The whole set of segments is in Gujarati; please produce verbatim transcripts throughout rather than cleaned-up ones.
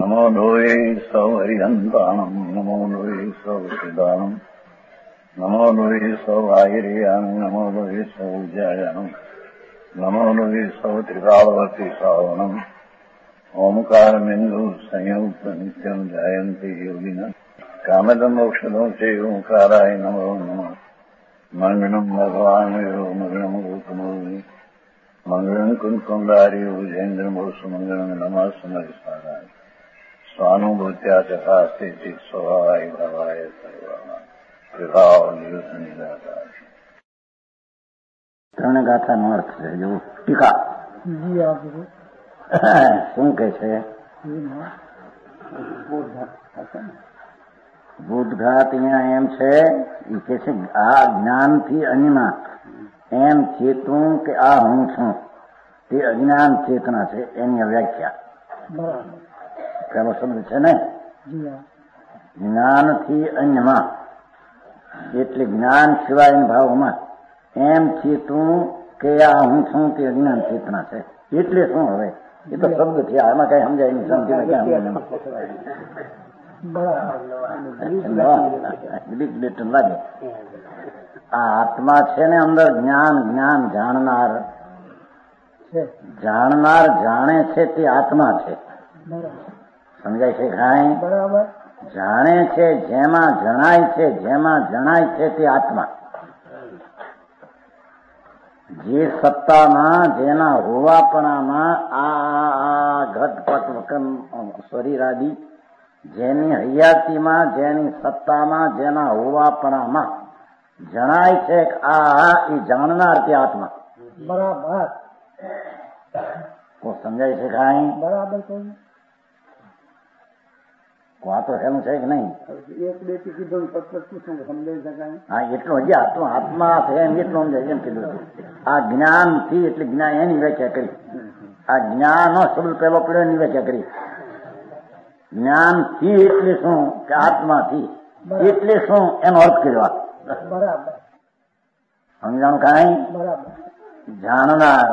નમો લોહે સૌ હરિહંતાણમ નમો લોહે સૌ સિદ્ધાણમ નમો લોહે સૌ આયર્યાણમ નમો લોહે સૌ જયાણમ નમો લોહે સૌ ત્રિકાળવતી શ્રાવણમ ઓમકારમિંદુ સંયુક્ત નિત્યમ જાયંતી યોગિના કામદમ ઔષધો છે ઓંકારાય નમો નમઃ મંગળમ ભગવાન મંગળમ ગોતમોહિ મંગળમ કુંકુંડારી ઉજેન્દ્રમોસુ મંગળમ નમઃ સમરિસારાય સ્વાનુભૂત્યા ચકાસ્તે ચિત સ્વભાવાય ભાવાય સર્વા વિભાવ નિદાતા. ત્રણ ગાથાનો અર્થ છે. જો ટીકા શું કે છે? બોધઘાત અહીંયા એમ છે, એ કે છે આ જ્ઞાનથી અન્યમાં એમ ચેતું કે આ હું છું તે અજ્ઞાન ચેતના છે, એની વ્યાખ્યા પેલો શબ્દ છે ને, જ્ઞાનથી અન્યમાં એટલે જ્ઞાન સિવાયના ભાવમાં એમ ચેતું કે આ હું છું તે અજ્ઞાન ચેતના છે. એટલે શું? હવે એ તો શબ્દ છે, આમાં કઈ સમજાય નહીં. સમજીને ક્યાં લાગે આ આત્મા છે ને અંદર જ્ઞાન જ્ઞાન જાણનાર જાણનાર જાણે છે તે આત્મા છે. સમજાય છે કાંઈ? બરાબર. જાણે છે, જેમાં જણાય છે, જેમાં જણાય છે તે આત્મા. જે સત્તામાં જેના હોવાપણામાં આ ઘટપટ વકન શરીર આદિ જેની હયાતીમાં જેની સત્તામાં જેના હોવાપણામાં જણાય છે આ એ જાણનાર તે આત્મા. બરાબર. સમજાય છે કાંઈ? બરાબર. આ તો એનું છે કે નહીં? એક બે કીધું સમજાય શકાય. હા, એટલું હજી આત્મા આત્મા છે એમ એટલું સમજાય એમ કીધું. આ જ્ઞાન થી એટલે જ્ઞાન એની વ્યાખ્યા કરી. આ જ્ઞાન શબ્દ પેલો પડ્યો એની વ્યાખ્યા કરી. જ્ઞાન થી એટલે શું કે આત્માથી એટલે શું એનો અર્થ કર્યો. બરાબર. સમજાણું કાંઈ? બરાબર. જાણનાર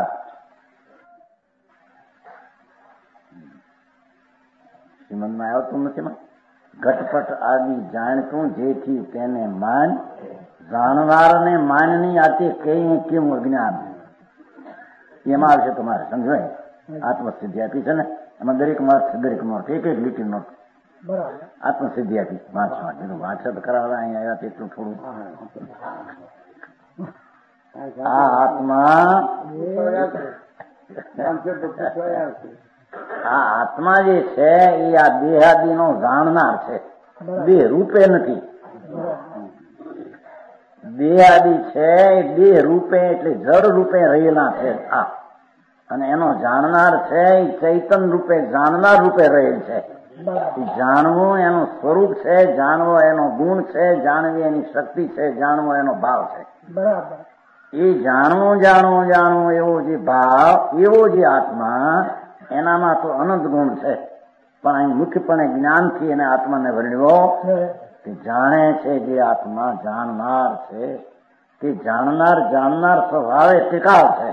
શ્રીમદમાં આવતું નથી. ઘટપટ આદિ જાણતું જેથી તેને માન, જાણનારને માનની આથી કઈ કેમ અજ્ઞાન. એમાં આવશે તમારે સમજાય. આત્મસિદ્ધિ આપી છે ને, એમાં દરેક માર્ક દરેક નોટ એક એક લીટી નોટ આત્મસિદ્ધિ આપી. વાંચવા કીધું વાંચત કરાવવા અહીંયા આવ્યા એટલું થોડું. આ આત્મા આ આત્મા જે છે એ આ દેહાદી નો જાણનાર છે. દેહ રૂપે નથી. દેહાદી છે દેહ રૂપે એટલે જડ રૂપે રહેલા છે આ, અને એનો જાણનાર છે એ ચૈતન રૂપે જાણનાર રૂપે રહેલ છે. જાણવું એનું સ્વરૂપ છે, જાણવો એનો ગુણ છે, જાણવી એની શક્તિ છે, જાણવો એનો ભાવ છે. બરાબર. એ જાણવું જાણવું જાણવું એવો જે ભાવ, એવો જે આત્મા, એનામાં તો અનંત ગુણ છે. પણ અહીં મુખ્યપણે જ્ઞાનથી એને આત્માને વર્ણ્યો કે જાણે છે જે આત્મા જાણનાર છે તે જાણનાર જાણનાર સ્વભાવે ટીકાવ છે.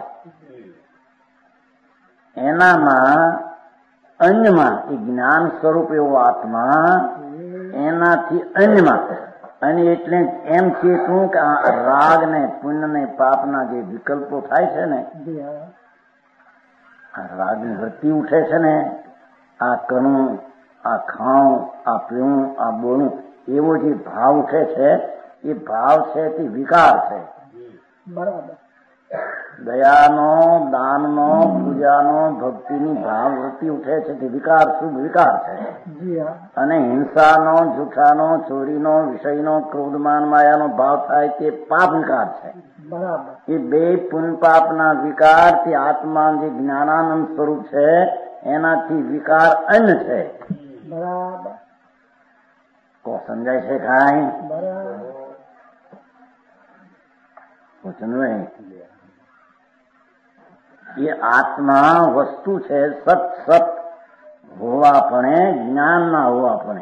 એનામાં અન્યમાં એ જ્ઞાન સ્વરૂપ એવો આત્મા એનાથી અન્યમાં, અને એટલે એમ ચેતું કે આ રાગ ને પુણ્ય ને પાપના જે વિકલ્પો થાય છે ને, આ રાગની વૃત્તિ ઉઠે છે ને, આ કરું, આ ખાઉં, આ પીવું, આ બોલું, એવો જે ભાવ ઉઠે છે એ ભાવ છે તે વિકાર છે. બરાબર. દયાનો, દાનનો, પૂજાનો, ભક્તિની ભાવ વૃત્તિ ઉઠે છે તે વિકાર શુભ વિકાર છે. અને હિંસાનો, જૂઠાનો, ચોરીનો, વિષયનો, ક્રોધમાન માયાનો ભાવ થાય તે પાપ વિકાર છે. બરાબર. એ બે પુણ્ય પાપના વિકાર તે આત્મા જે જ્ઞાનાનંદ સ્વરૂપ છે એનાથી વિકાર અન્ય છે. બરાબર. કો સમજાય છે કાંઈ? બરાબર. એ આત્મા વસ્તુ છે સત સત હોવાપણે, જ્ઞાન ના હોવાપણે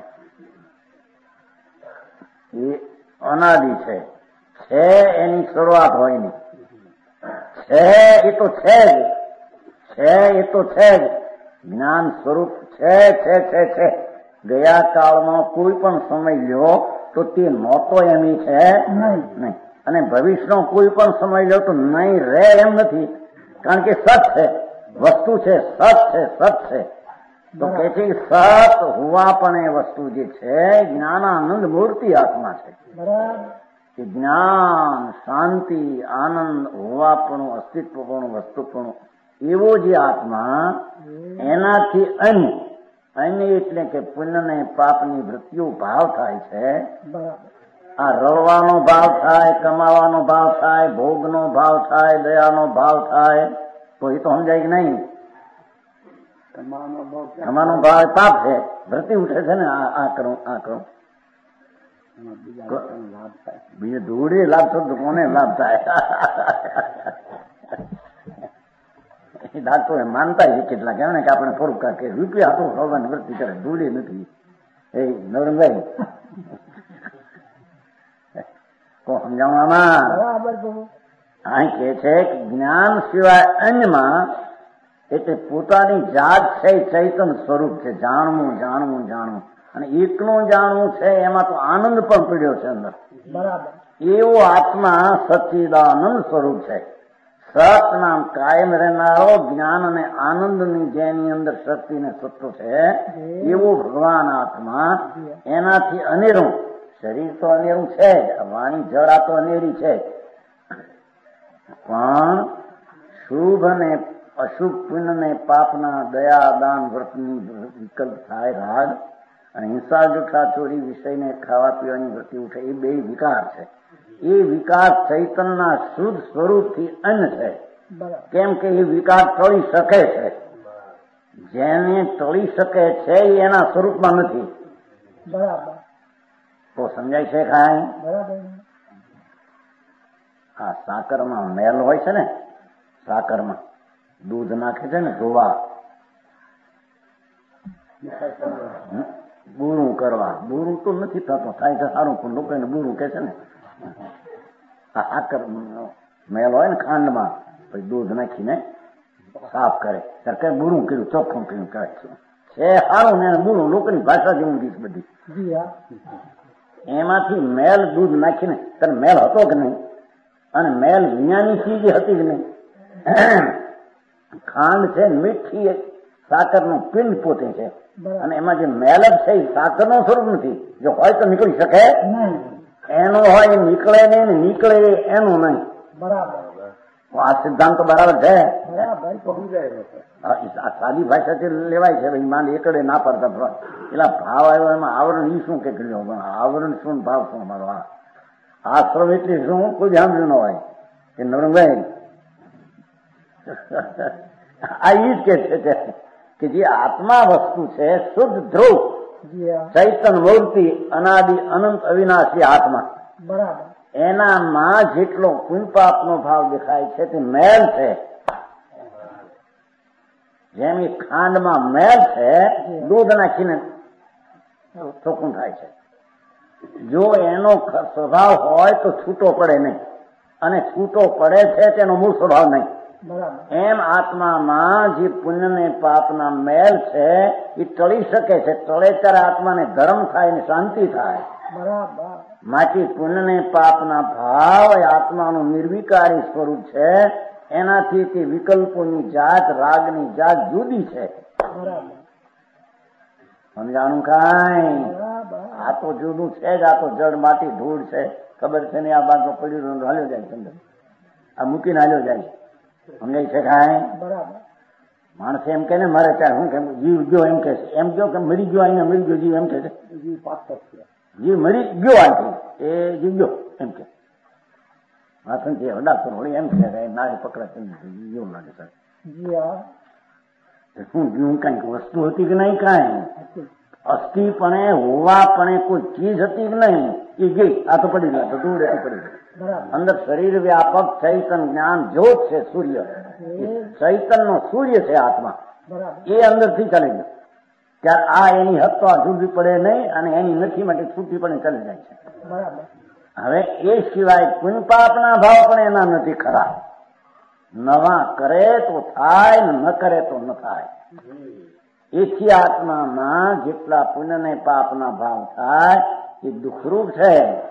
એ અનાદિ છે. છે એની શરૂઆત હોય નહીં. છે એ તો છે જ, છે એ તો છે જ, જ્ઞાન સ્વરૂપ છે છે છે છે ગયા કાળમાં કોઈ પણ સમય લ્યો તો તે નહોતો એમ છે નહીં, અને ભવિષ્યનો કોઈ પણ સમય લ્યો તો નહીં રહે એમ નથી, કારણ કે સત છે, વસ્તુ છે, સત છે, સત છે. તો કે છે સત હોવા પણ એ વસ્તુ જે છે જ્ઞાનાનંદ મૂર્તિ આત્મા છે. કે જ્ઞાન, શાંતિ, આનંદ હોવાપણું, અસ્તિત્વપણું, વસ્તુપણું એવો જે આત્મા, એનાથી અન્ય અન્ય એટલે કે પુણ્ય ને પાપની વૃત્તિઓ ભાવ થાય છે. આ રળવાનો ભાવ થાય, કમાવાનો ભાવ થાય, ભોગનો ભાવ થાય, દયાનો ભાવ થાય, તો એ તો સમજાય કે નહીં? કમાવાનો ભાવ પાપ છે, વૃત્તિ ઉઠે છે ને, આ કરું આ કરું, બીજે ધૂળી લાભ થતો કોને લાભ થાય? ડાક્ટરો માનતા છે કેટલાક એમને કે આપણે થોડુંક કે રૂપિયા હતું ભગવાન વૃત્તિ કરે, ધૂળી નથી. એ નવરંગભાઈ તો સમજાવવામાં અહીં કે છે કે જ્ઞાન સિવાય અન્યમાં એટલે પોતાની જાત છે ચૈતન સ્વરૂપ છે, જાણવું જાણવું જાણવું, અને એકનું જાણવું છે એમાં તો આનંદ પણ પીડ્યો છે અંદર. બરાબર. એવો આત્મા સચ્ચિદાનંદ સ્વરૂપ છે. સત નામ કાયમ રહેનારો જ્ઞાન અને આનંદની જેની અંદર શક્તિ ને સત્વ છે એવો ભગવાન આત્મા, એનાથી અનેરું શરીર તો અનેરું છે, વાણી જડા તો અનેરી છે, પણ શુભ અને અશુભ પુણ્ય ને પાપના દયા દાન વ્રતની વિકલ્પ થાય રાગ, અને હિંસા જુઠ્ઠા ચોરી વિષયને ખાવા પીવાની વૃત્તિ ઉઠે, એ બે વિકાર છે. એ વિકાર ચૈતનના શુદ્ધ સ્વરૂપથી અન્ય છે. કેમ કે એ વિકાર ટળી શકે છે, જેને ટળી શકે છે એ એના સ્વરૂપમાં નથી. બરાબર. તો સમજાય છે ખાય? બરાબર. આ સાકરમાં મેલ હોય છે ને, સાકરમાં દૂધ નાખે છે ને ધોવા, બૂરું કરવા, બૂરું તો નથી થતું, થાય છે સારું, પણ લોકો એને બૂરું કે છે ને. આ સાકર મેલ હોય ને ખાંડમાં, પછી દૂધ નાખીને સાફ કરે, ત્યારે કઈ બૂરું કર્યું, ચોખ્ખું કર્યું કરે છે, સારું ને બૂરું લોકોની ભાષા જેવું ગીત બધી. એમાંથી મેલ દૂધ નાખીને, તને મેલ હતો કે નહીં? અને મેલ વિજ્ઞાની ચીજ હતી કે નહીં? ખાંડ છે મીઠી સાકરનું પિંડ પોતે છે, અને એમાં જે મેલ જ છે એ સાકરનું સ્વરૂપ નથી. જો હોય તો નીકળી શકે, એનું હોય નીકળે નહીં, ને નીકળે એનું નહીં. બરાબર. આ સિદ્ધાંત તો બરાબર છે. સાદી ભાષાથી લેવાય છે. માંડ એકડે ના પડતા પેલા ભાવ આવ્યો એમાં આવરણ ઈ શું કે આવરણ શું ભાવ શું અમારો આશ્રમ એટલે શું કોઈ સાંભળ્યું ન હોય કે નવરંગભાઈ આ ઈ જ કે છે કે જે આત્મા વસ્તુ છે શુદ્ધ ધ્રુવ ચૈતન મૂર્તિ અનાદિ અનંત અવિનાશી આત્મા, બરાબર, એનામાં જેટલો પુણ્યપાપનો ભાવ દેખાય છે તે મેલ છે. જેમ એ ખાંડમાં મેલ છે, દૂધ નાખીને ચોખ્ખું થાય છે. જો એનો સ્વભાવ હોય તો છૂટો પડે નહીં, અને છૂટો પડે છે તેનો મૂળ સ્વભાવ નહીં. એમ આત્મામાં જે પુણ્ય ને પાપના મેલ છે એ ટળી શકે છે. ટળે ત્યારે આત્માને ગરમ થાય ને શાંતિ થાય. બરાબર. માથી પુણ્ય ને પાપના ભાવ એ આત્માનું નિર્વિકારી સ્વરૂપ છે. એનાથી તે વિકલ્પોની જાત, રાગની જાત જુદી છે. બરાબર. સમજાણું કાંઈ? આ તો જુદું છે જ. આ તો જડ માટી ધૂળ છે, ખબર છે ને. આ બાજુ પડ્યું હાલ્યો જાય, અંદર આ મૂકીને હાલ્યો જાય. સમજાય છે કાંઈ? બરાબર. માણસ એમ કે ને મારે ત્યારે શું કે જીવ ગયો એમ કે છે, એમ ગયો કે મરી ગયો, અહીંયા મરી ગયો જીવ એમ કે છે. જીવ પાક જીવ મરી ગયો આથી એ જીવ ગયો એમ કે વાસણ છે ડાક્ટર વળી એમ કે નાડી પકડા એવું લાગે સર. શું જીવ કઈક વસ્તુ હતી કે નહીં? કાંઈ અસ્થિપણે હોવાપણે કોઈ ચીજ હતી કે નહીં? એ ગઈ. આ તો પડી ગયા, તો દૂર પડી ગઈ. અંદર શરીર વ્યાપક ચૈતન જ્ઞાન જ્યોત છે, સૂર્ય. ચૈતન નો સૂર્ય છે આત્મા, એ અંદર થી ચાલી ગયો. ત્યારે આ એની હદ તો આ જુદી પડે નહીં, અને એની નથી માટે છૂટી પડે ચાલી જાય છે. બરાબર. હવે એ સિવાય પુણ્ય પાપના ભાવ પણ એના નથી ખરા. નવા કરે તો થાય, ન કરે તો ન થાય. એથી આત્મામાં જેટલા પુણ્ય ને પાપના ભાવ થાય એ દુઃખરૂપ છે.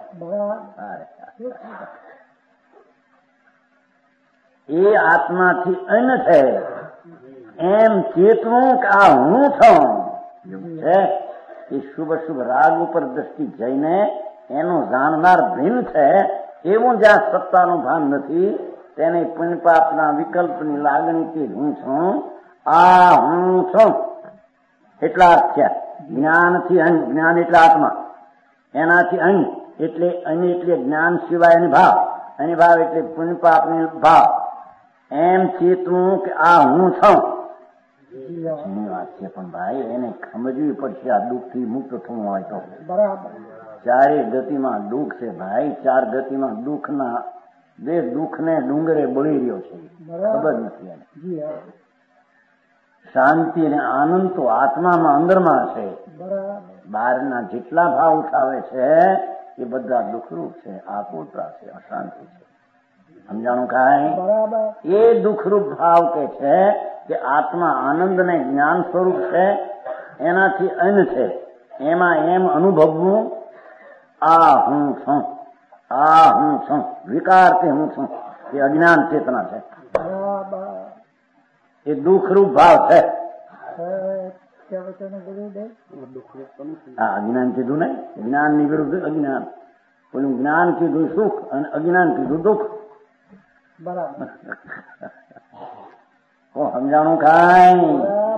એ આત્માથી અન્ન છે એમ ચેતવું કે આ હું છું એવું છે. એ શુભ શુભ રાગ ઉપર દ્રષ્ટિ જઈને એનો જાણનાર ભિન્ન છે. એવું જ્યાં સત્તાનું ભાન નથી તેને પુણ્ય પાપના વિકલ્પની લાગણીથી હું છું, આ હું છું એટલા અર્થ છે. જ્ઞાનથી અન્ન, જ્ઞાન એટલે આત્મા, એનાથી અન્ન એટલે અન્ન એટલે જ્ઞાન સિવાયની ભાવ, અને ભાવ એટલે પુણ્ય પાપની ભાવ. એમ ચેતવું કે આ હું છું એની વાત છે. પણ ભાઈ એને સમજવી પડશે આ દુઃખ થી મુક્ત થવું હોય તો. બરાબર. ચારે ગતિમાં દુઃખ છે ભાઈ, ચાર ગતિમાં દુઃખ ના બે દુઃખ ને ડુંગરે બળી રહ્યો છે, ખબર નથી એને. શાંતિ અને આનંદ તો આત્મામાં અંદરમાં છે. બહારના જેટલા ભાવ ઉઠાવે છે એ બધા દુઃખરૂપ છે, આકુરતા છે, અશાંતિ છે. સમજાણું કાંઈ? એ દુઃખરૂપ ભાવ કે છે કે આત્મા આનંદ ને જ્ઞાન સ્વરૂપ છે, એનાથી અન્ન છે. એમાં એમ અનુભવવું આ હું છું, આ હું છું, વિકાર તે હું છું, એ અજ્ઞાન ચેતના છે. એ દુઃખરૂપ ભાવ છે. હા, અજ્ઞાન કીધું ને, જ્ઞાન ની વિરુદ્ધ અજ્ઞાન. પેલું જ્ઞાન કીધું સુખ અને અજ્ઞાન કીધું દુઃખ. બરાબર. સમજાણું કાંઈ?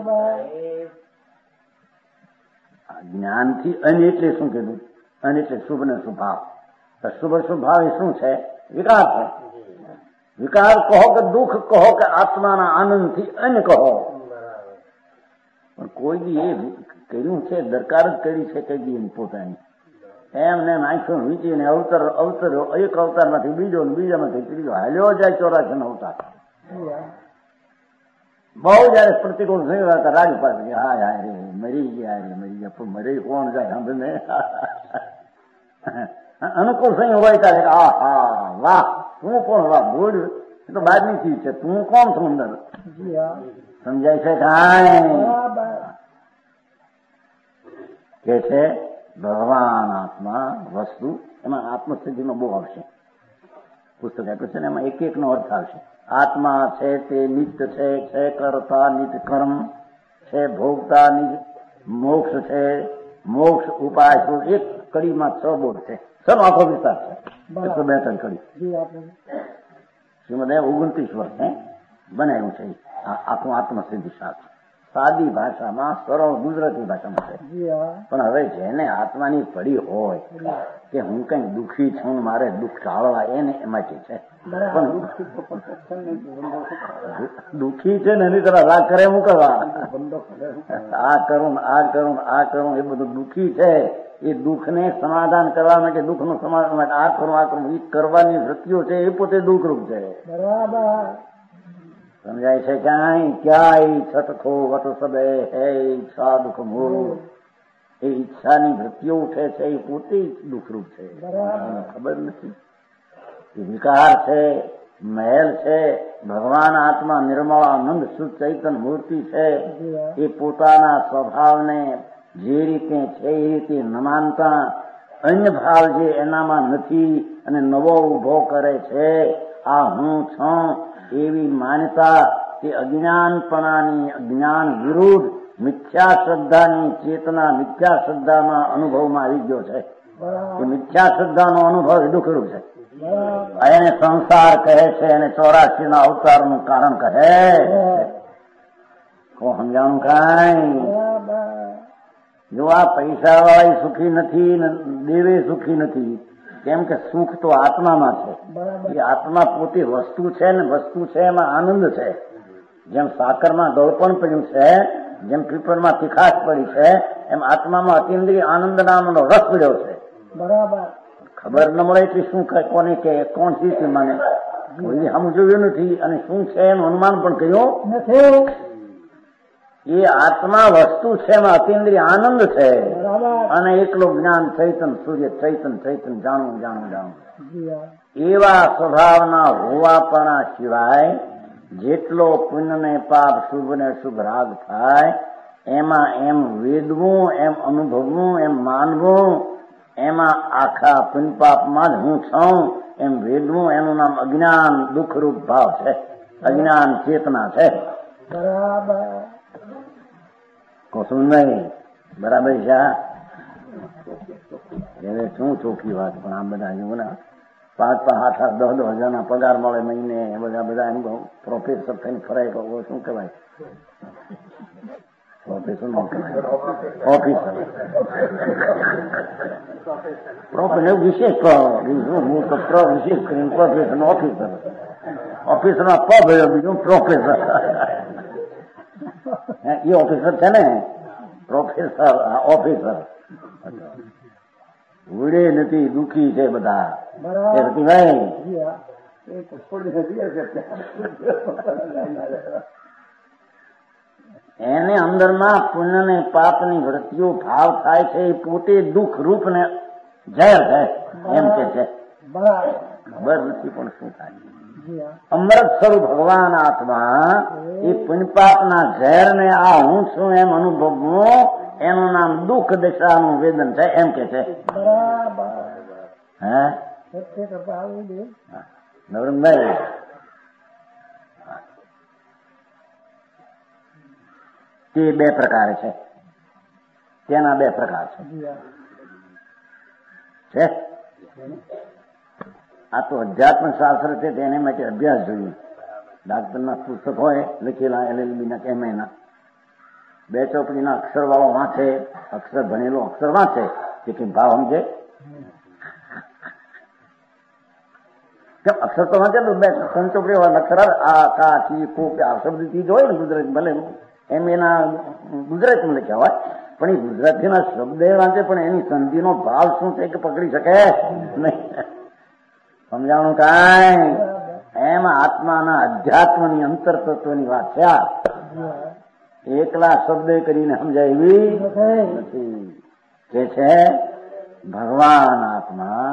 જ્ઞાન થી અન એટલે શું કીધું? અન એટલે શુભ ને શુભાવ. શુભ શુભાવ એ શું છે? વિકાર છે. વિકાર કહો કે દુઃખ કહો કે આત્માના આનંદ થી અન કહો, પણ કોઈ બી એ કર્યું છે, દરકાર જ કરી છે કઈ બી પોતાની. એમને આંખો વીંચીને અવતર અવતર્યો, એક અવતાર માંથી બીજો, બીજામાંથી ત્રીજો, હાલ્યો જાય ચોરાશી અવતાર. બહુ જયારે પ્રતિકૂળ થયું હતા રાજપાલ હા યાર મરી ગયા રે મરી ગયા, પણ મરી કોણ જાય સાંભળને. અનુકૂળ સંયોગ હોય ત્યારે આ હા વાહ તું કોણ, વાહ બોલ એ તો બહારની ચીજ છે, તું કોણ છું અંદર. સમજાય છે કાંઈ? કે છે ભગવાન આત્મા વસ્તુ, એમાં આત્મસ્થિતિનો બહુ આવશે. પુસ્તક આપ્યું છે ને એમાં એક એક નો અર્થ આવશે. આત્મા છે તે નિત્ય છે, છે કરતા નિત્ય કર્મ છે, ભોગતા નિજ મોક્ષ છે, મોક્ષ ઉપાય છે. એક કડીમાં છ બોર્ડ છે, છ નો આખો વિસ્તાર છે, એકસો બે ત્રણ કડી. શ્રીમદ ઓગણત્રીસ વર્ષ બનાવ્યું છે આખું આત્મસિદ્ધિ શાસ્ત્ર. સાદી ભાષામાં, સરળ ગુજરાતી ભાષામાં છે. પણ હવે જેને આત્માની પડી હોય કે હું કઈ દુઃખી છું, મારે દુઃખ ટાળવા, એને એમાંથી છે. પણ દુઃખી છે ને એની તરફ રાગ કરે હું કરવા, આ કરું આ કરું આ કરું એ બધું દુઃખી છે. એ દુઃખને સમાધાન કરવા માટે, દુઃખનું સમાધાન માટે આ કરું આ કરું એ કરવાની વૃત્તિઓ છે, એ પોતે દુઃખરૂપ છે. બરાબર. સમજાય છે ક્યાંય? ક્યાંય છટકો વત સદે હે ઈચ્છા દુઃખ મૂળ. એ ઈચ્છાની વૃત્તિઓ ઉઠે છે એ પોતે દુઃખરૂપ છે. ખબર નથી. એ વિકાર છે, મહેલ છે. ભગવાન આત્મા નિર્મળ આનંદ શુદ્ધ ચૈતન મૂર્તિ છે. એ પોતાના સ્વભાવને જે રીતે છે એ રીતે ન માનતા અન્ય ભાવ જે એનામાં નથી અને નવો ઉભો કરે છે, આ હું છું એવી માન્યતા તે અજ્ઞાનપણાની, અજ્ઞાન વિરુદ્ધ મિથ્યા શ્રદ્ધાની ચેતના, મિથ્યા શ્રદ્ધામાં અનુભવમાં આવી ગયો છે. એ મિથ્યા શ્રદ્ધાનો અનુભવ એ દુઃખરૂપ છે. એને સંસાર કહે છે, એને ચોરાશી ના અવતારનું કારણ કહે. કો સમજાણું કાંઈ? જો આ પૈસા વાળા સુખી નથી ને દેવે સુખી નથી, કેમ કે સુખ તો આત્મામાં છે. એ આત્મા પોતે વસ્તુ છે ને વસ્તુ છે એમાં આનંદ છે. જેમ સાકરમાં ગળપણ પડ્યું છે, જેમ પીપળમાં તીખાશ પડી છે, એમ આત્મામાં અતિન્દ્રિય આનંદ નામનો રસ પડ્યો છે. બરાબર. ખબર ન મળે એટલે શું કોને કે કોણ શીખ મને કોઈ હમ જોયું નથી, અને શું છે એનું અનુમાન પણ કર્યું નથી. એ આત્મા વસ્તુ છે, એમાં અતિન્દ્રિય આનંદ છે. અને એકલો જ્ઞાન ચૈતન સૂર્ય ચૈતન ચૈતન જાણવું જાણવું જાણવું એવા સ્વભાવના હોવાપણા સિવાય જેટલો પુણ્ય ને પાપ શુભ ને શુભ રાગ થાય એમાં એમ વેદવું, એમ અનુભવવું, એમ માનવું, એમાં આખા પુણ્ય પાપમાં જ હું છું એમ વેદવું, એનું નામ અજ્ઞાન દુઃખરૂપ ભાવ છે, અજ્ઞાન ચેતના છે. બરાબર કશું નહીં. બરાબર છે. હવે શું ચોખ્ખી વાત, પણ આ બધા જુઓ ને પાંચ પાંચ આઠ આઠ દસ દસ હજાર ના પગાર મળે મહિને, બધા બધા એમ પ્રોફેસર થઈને ફરાય કહો શું કહેવાય? પ્રોફેસર નો કહેવાય, ઓફિસર. પ્રોફેસર વિશેષ વિશેષ કરીને પ્રોફેસર ઓફિસર, ઓફિસર ના પગ ગયો બીજું પ્રોફેસર. એ ઓફિસર છે ને, પ્રોફેસર ઓફિસર. ઉડે નથી, દુઃખી છે બધા. ભાઈ એને અંદરમાં પુણ્ય ને પાપ ની વૃત્તિઓ ભાવ થાય છે, એ પોતે દુઃખ રૂપ ને ઝેર છે એમ કે છે. ખબર નથી પણ શું થાય. અમૃત સ્વરૂપ ભગવાન આત્મા એ પુણ્યપાપ ના ઝેર ને આ હું છું એમ અનુભવવું, એનું નામ દુઃખ દશાનું વેદન છે એમ કે છે. હે નવરંગભાઈ, તે બે પ્રકાર છે, તેના બે પ્રકાર છે. આ તો અધ્યાત્મ શાસ્ત્ર છે, તેને માટે અભ્યાસ જોઈએ. ડાક્ટરના પુસ્તક હોય લખેલા એલ એલ બી ના કે એમ એ ના બે ચોપડીના અક્ષર વાળો વાંચે, અક્ષર ભણેલો અક્ષર વાંચે કે કઈ ભાવ સમજે? કેમ અક્ષર તો વાંચે તો બે ત્રણ ચોપડી વાળા અક્ષર આ કા ચી કો કે આ શબ્દ ચીજ હોય ને ગુજરાત, ભલે એમ એના ગુજરાતીમાં લખ્યા હોય, પણ એ ગુજરાતીના શબ્દ વાંચે પણ એની સંધિનો ભાવ શું છે કે પકડી શકે નહીં. સમજાણું કાંઈ? એમ આત્માના અધ્યાત્મની અંતર તત્વની વાત છે. આ એકલા શબ્દ કરીને સમજાય એવી નથી. કે છે ભગવાન આત્મા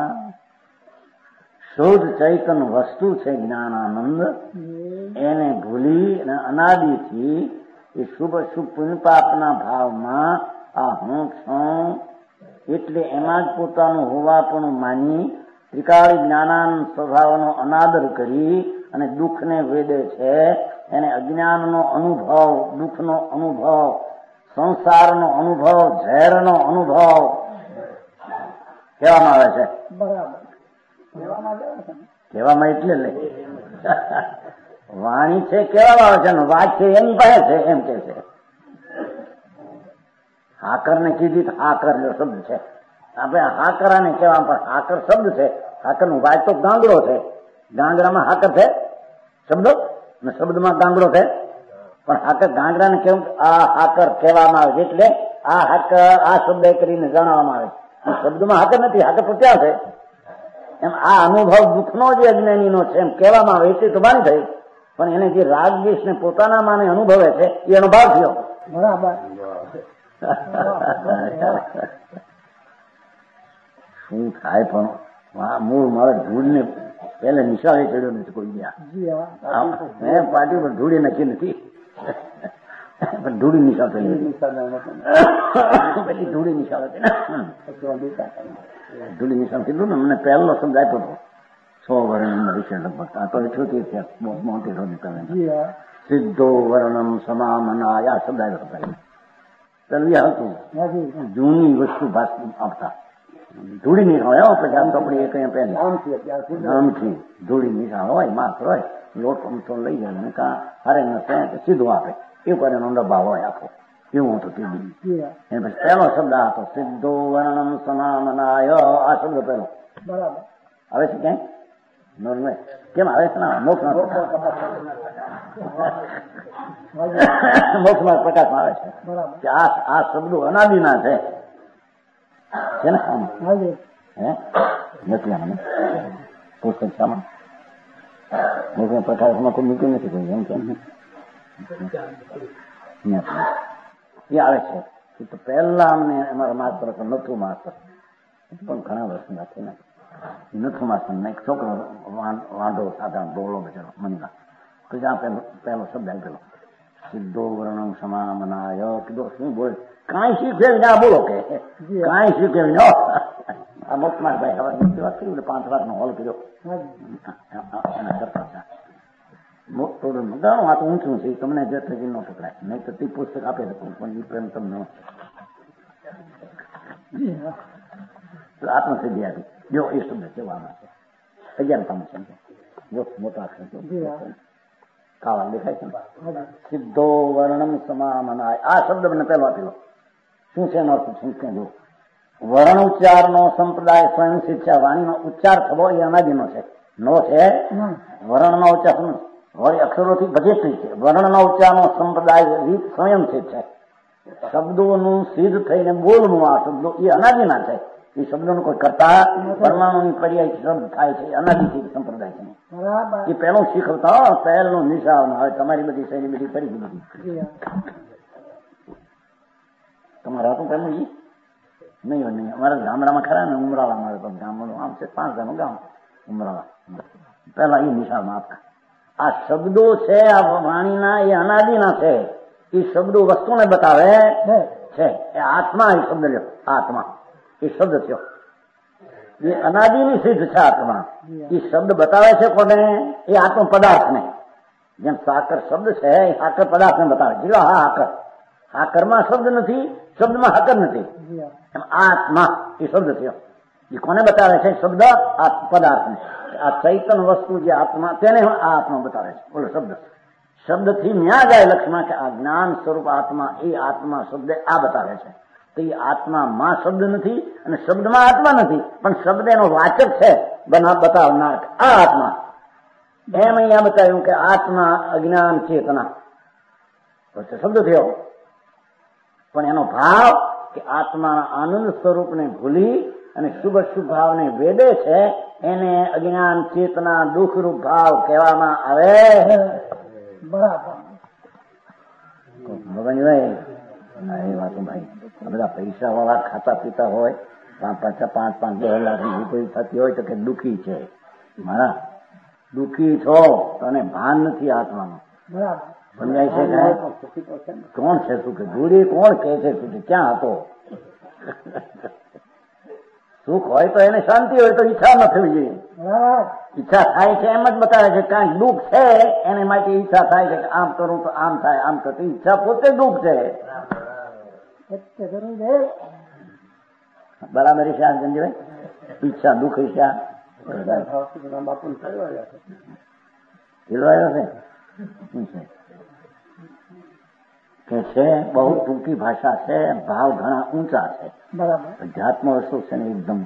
શુદ્ધ ચૈતન વસ્તુ છે, જ્ઞાનાનંદ. એને ભૂલી અને અનાદિથી એ શુભ શુભ પુણ્ય પાપના ભાવમાં આ હું છું એટલે એમાં જ પોતાનું હોવાપણું માની ત્રિકાળી જ્ઞાનાનંદ સ્વભાવનો અનાદર કરી અને દુઃખને વેદે છે. એને અજ્ઞાનનો અનુભવ, દુઃખનો અનુભવ, સંસારનો અનુભવ, ઝેરનો અનુભવ કહેવામાં આવે છે. કહેવામાં એટલે લે વાણી છે કહેવામાં આવે છે, વાત છે એની પાસે છે એમ કે છે. હાકર ને કીધી હાકર જો શબ્દ છે, આપણે હાકરાને કહેવા, પણ હાકર શબ્દ છે. હાકર નું વાત તો ગાંગડો છે. ગાંગડામાં હાકર છે શબ્દ ને શબ્દમાં ગાંગડો છે, પણ હાકર ગાંગડાને કેવું આ હાકર કહેવામાં આવે છે. એટલે આ હાકર આ શબ્દ કરીને જણાવવામાં આવે છે. શબ્દમાં હાકર નથી, હાકર તો ક્યાં છે? એમ આ અનુભવ દુઃખનો જે અજ્ઞાનીનો છે એમ કહેવામાં આવે છે તો બાની થઈ, પણ એને જે રાગ દ્વેષ ને પોતાના માને અનુભવે છે એ એનો ભાવ થયો. બરાબર. શું થાય પણ મૂળ મારે ધૂળને પેલે નિશાળે ચડ્યો નથી કોઈ ગયા. મેં પાર્ટી પર ધૂળી નાખી નથી, પણ ધૂળી નિશાળ થઈ પછી ધૂળી નિશાળ હતી ને ધૂળી નિશાળ કીધું ને મને પહેલો શબ્દ આપ્યો હતો સો વર્ણન વિશે લગભગ. આ તો છોટી છે મોટી રોજ કરે સિદ્ધો વર્ણમ સમામનાય આ શબ્દ આવ્યો હતો. તલવિયા હતું જૂની વસ્તુ ભાષ આપતા ધૂળી નિશાળ હોય પછી આમ કપડી એક અહીંયા પહેરી નામથી ધૂળી નિશાળ હોય માત્ર હોય લોટ અમથો લઈ જાય ને કાં હારે ન સીધું આપે એવું કરે એનો ડબ્બા હોય આખો એવું હતું તે બી. એ પછી પહેલો શબ્દ આ હતો સિદ્ધો વર્ણમ સમામનાય આ શબ્દ પહેલો બરાબર આવે છે ક્યાંય નોર્મે કેમ આવે છે ના મોક્ષ મોક્ષમાં પ્રકાશમાં આવે છે કે આ આ શબ્દો અનાદિના છે છે ને હે નથી આને પુસ્તક સામાં મોક્ષમાં પ્રકાશમાં કોઈ મૂક્યું નથી કોઈ એમ કેમ એ આવે છે તો પહેલા અમને અમારા માસ્તર હતો નથુ માસ્તર, પણ ઘણા વર્ષ નથી નથી નથુ માસ્તર ને એક છોકરો વાંઢો સાધારણ બોલો બચારો મનીલા ત્યાં પેલો પહેલો શબ્દ પેલો સિદ્ધો વર્ણમ સમામનાય કીધો શું બોલ કાંઈ શીખવે ના બોલો કે કાંઈ શીખવે ન આ મોટમાર ભાઈ હવે વાત કર્યું પાંચ લાખ નો હોલ કર્યો એના કરતા મોટો ઘણું આ તો ઊંચું છે તમને જે થઈ ન પકડાય નહીં તો તે પુસ્તક આપે પણ એ પ્રેમ તમને આત્મસિદ્ધિ આપી જો એ શબ્દ કહેવામાં છે અજ્ઞાનતામાં સમજો જો મોટા કાળા દેખાય છે સિદ્ધો વર્ણમ સમામનાય આ શબ્દ મને પહેલો આપેલો શું છે એનો અર્થ શું કે જો વર્ણ ઉચ્ચાર નો સંપ્રદાય સ્વયં શિક્ષા વાણીનો ઉચ્ચાર થવો એ અનાદિનો છે નો છે વર્ણ નો ઉચ્ચાર વળી અક્ષરોથી બધી થઈ છે વર્ણનો ઉચ્ચારનો સંપ્રદાય રીત સ્વયંસિદ્ધ છે શબ્દોનું સિદ્ધ થઈને બોલવું આ શબ્દો એ અનાદિના છે એ શબ્દોનું કોઈ કરતા પરમાણુની પર્યાય શબ્દ થાય છે અનાદિથી સંપ્રદાય છે એ પહેલું શીખવતા પહેલું નિશાન હવે તમારી બધી શૈલી બધી કરી બધી તમારે હતું પહેલું એ નહીં નહીં અમારા ગામડામાં ખરા ને ઉમરાળા મારે પણ ગામડું આમ છે પાંચ ગામનું ગામ ઉમરાળા પહેલા એ નિશાળમાં આપતા આ શબ્દો છે આ વાણીના એ અનાદિના છે એ શબ્દો વસ્તુને બતાવે છે એ આત્મા એ શબ્દ લ્યો આત્મા એ શબ્દ થયો એ અનાદિની સિદ્ધ છે આત્મા એ શબ્દ બતાવે છે કોને એ આત્મ પદાર્થને જેમ સાકર શબ્દ છે એ સાકર પદાર્થને બતાવે છે હા હાકર હાકરમાં શબ્દ નથી શબ્દમાં હાકર નથી એમ આત્મા એ શબ્દ થયો એ કોને બતાવે છે શબ્દ આ પદાર્થને આ ચૈતન વસ્તુ જે આત્મા તેને આ આત્મા બતાવે છે બોલો શબ્દ શબ્દ થી ન્યા જાય લક્ષમાં કે આ જ્ઞાન સ્વરૂપ આત્મા એ આત્મા શબ્દ આ બતાવે છે તો એ આત્મામાં શબ્દ નથી અને શબ્દમાં આત્મા નથી પણ શબ્દ એનો વાચક છે બના બતાવનાર આ આત્મા એમ અહીંયા બતાવ્યું કે આત્મા અજ્ઞાન ચેતના પછી શબ્દ થયો પણ એનો ભાવ કે આત્માના આનંદ સ્વરૂપને ભૂલી અને શુભ શુભ ભાવને વેદે છે એને અજ્ઞાન ચેતના દુઃખરૂપ ભાવ કહેવામાં આવે બરાબર એ વાતો ભાઈ બધા પૈસા વાળા ખાતા પીતા હોય પાંચ પાંચ પાંચ પાંચ દસ લાખ રૂપિયા થતી હોય તો કે દુઃખી છે મારા દુઃખી છો તને ભાન નથી આત્માનું બરાબર સમજાય છે કોણ છે શું કે દૂરી કોણ કહે છે શું કે ક્યાં હતો સુખ હોય તો એને શાંતિ હોય તો ઈચ્છા ન થવી જોઈએ ઈચ્છા થાય છે એમ જ બતાવે છે કાંઈક દુઃખ છે એને માટે ઈચ્છા થાય છે કે આમ કરું તો આમ થાય આમ કરતી ઈચ્છા પોતે દુઃખ છે બરાબર છે આ સમજાય ઈચ્છા દુઃખ ઈચ્છા ખીલવાયો છે કે છે બહુ ટૂંકી ભાષા છે ભાવ ઘણા ઊંચા છે બરાબર અધ્યાત્મ વસ્તુ છે ને એકદમ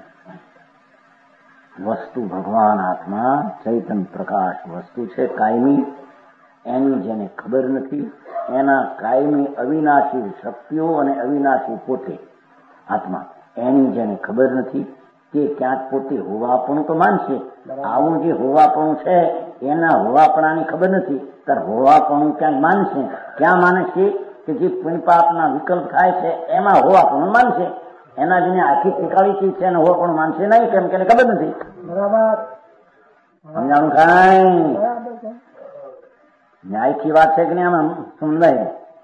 વસ્તુ ભગવાન આત્મા ચૈતન પ્રકાશ વસ્તુ છે કાયમી એની જેને ખબર નથી એના કાયમી અવિનાશી શક્તિઓ અને અવિનાશી પોતે આત્મા એની જેને ખબર નથી તે ક્યાંક પોતે હોવાપણું તો માનશે આવું જે હોવાપણું છે એના હોવાપણાની ખબર નથી ત્યારે હોવાપણું ક્યાંક માનશે ક્યાં માનશે કે જે પુણ્ય પાપના વિકલ્પ થાય છે એમાં હોવાપણું માનશે એના જેને આખી ટીકાળી ચીજ છે એને હોવાપણું માનશે નહીં કેમ કે એને ખબર નથી બરાબર સમજાણું કાંઈ ન્યાયથી વાત છે કે નહીં આમાં સમજાય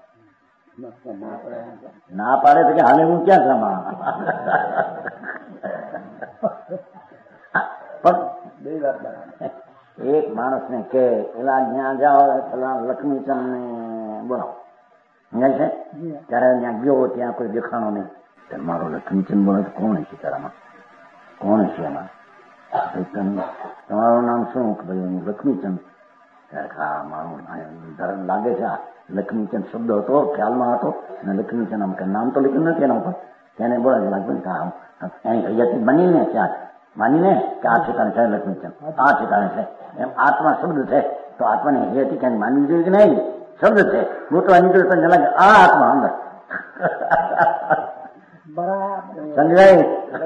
ના પાડે તો કે હાલે હું ક્યાં જમા પણ એક માણસ ને કે પેલા જ્યાં જાઓ પેલા લક્ષ્મીચંદ ને બોલાવો સમજાય છે ત્યારે ત્યાં ગયો ત્યાં કોઈ દેખાણો નહીં મારો લક્ષ્મીચંદ બોલે કોણ છે તારામાં કોણ છે એમાં તમારું નામ શું કે ભાઈ લક્ષ્મીચંદ હા મારું લાગે છે લક્ષ્મીચંદ શબ્દ હતો ખ્યાલમાં હતો અને લક્ષ્મીચંદ આમ કે નામ તો લખ્યું નથી એના ઉપર તેને બોલે લાગ્યું કે એની હૈયાથી બનીને ત્યાં માનીને કે આ ઠેકાણે છે લક્ષ્મીચંદ આ ઠેકાણે છે એમ આત્મા શબ્દ છે તો આત્માની હૈયાથી ક્યાંક માનવી જોઈએ કે નહીં શબ્દ છે ગોતવા નીકળે તો લાગે આ આત્મા અંદર સમજાય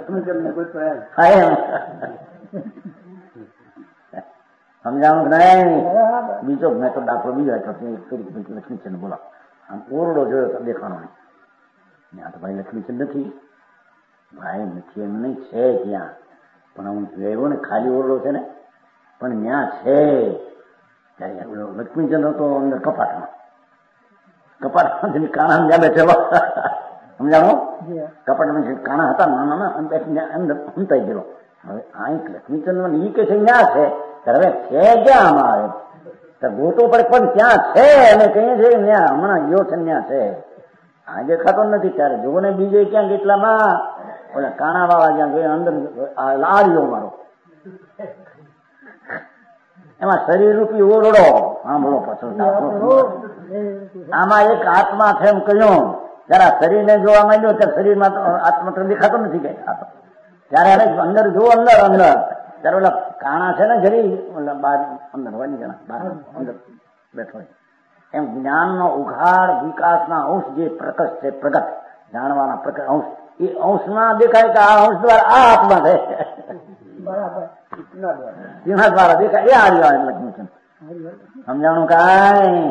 સમજાણું કે નહીં બીજો મેં તો દાખલો બીજો લક્ષ્મીચંદ બોલા આમ ઓરડો જોયો તો દેખાણો નહીં ત્યાં તો ભાઈ લક્ષ્મીચંદ નથી ભાઈ નથી એમ નહીં છે ત્યાં પણ હું જોયો ને ખાલી ઓરડો છે ને પણ ત્યાં છે લક્ષ્મીચંદ્ર તો અંદર કપાટમાં કપાટમાંથી કાણા જ્યાં બેઠેલો સમજાણો કપાટમાં કાણા હતા નાના ના અંદર હંતાઈ ગયેલો. હવે આ લક્ષ્મીચંદ્ર ઈ કે છે ત્યાં છે હવે છે ક્યાં અમારે ગોતો પડે પણ ત્યાં છે અને કહીએ છે ત્યાં હમણાં ગયો છે ત્યાં છે આ દેખાતો નથી. ત્યારે જોવો ને બીજે ક્યાં કેટલામાં ઓલા કાણા વાળા જ્યાં જોઈએ અંદર લાડ્યો મારો એમાં શરીર રૂપી ઓરડો સાંભળો પાછળ આમાં એક આત્મા છે એમ કહ્યું જયારે શરીરને જોવા માંડ્યો ત્યારે શરીરમાં તો આત્મા તો દેખાતો નથી કઈ ત્યારે અંદર જુઓ અંદર અંદર ત્યારે ઓલા કાણા છે ને જરી બાર અંદર હોય ને જણા અંદર બેઠો એમ જ્ઞાનનો ઉઘાડ વિકાસના અંશ જે પ્રકટ છે પ્રગટ જાણવાના પ્રકટ અંશ એ અંશમાં દેખાય કે આ અંશ દ્વારા આ આત્મા છે બરાબર તેના દ્વારા દેખાય એ આર્યો લક્ષ્મી સમજાણું કાંઈ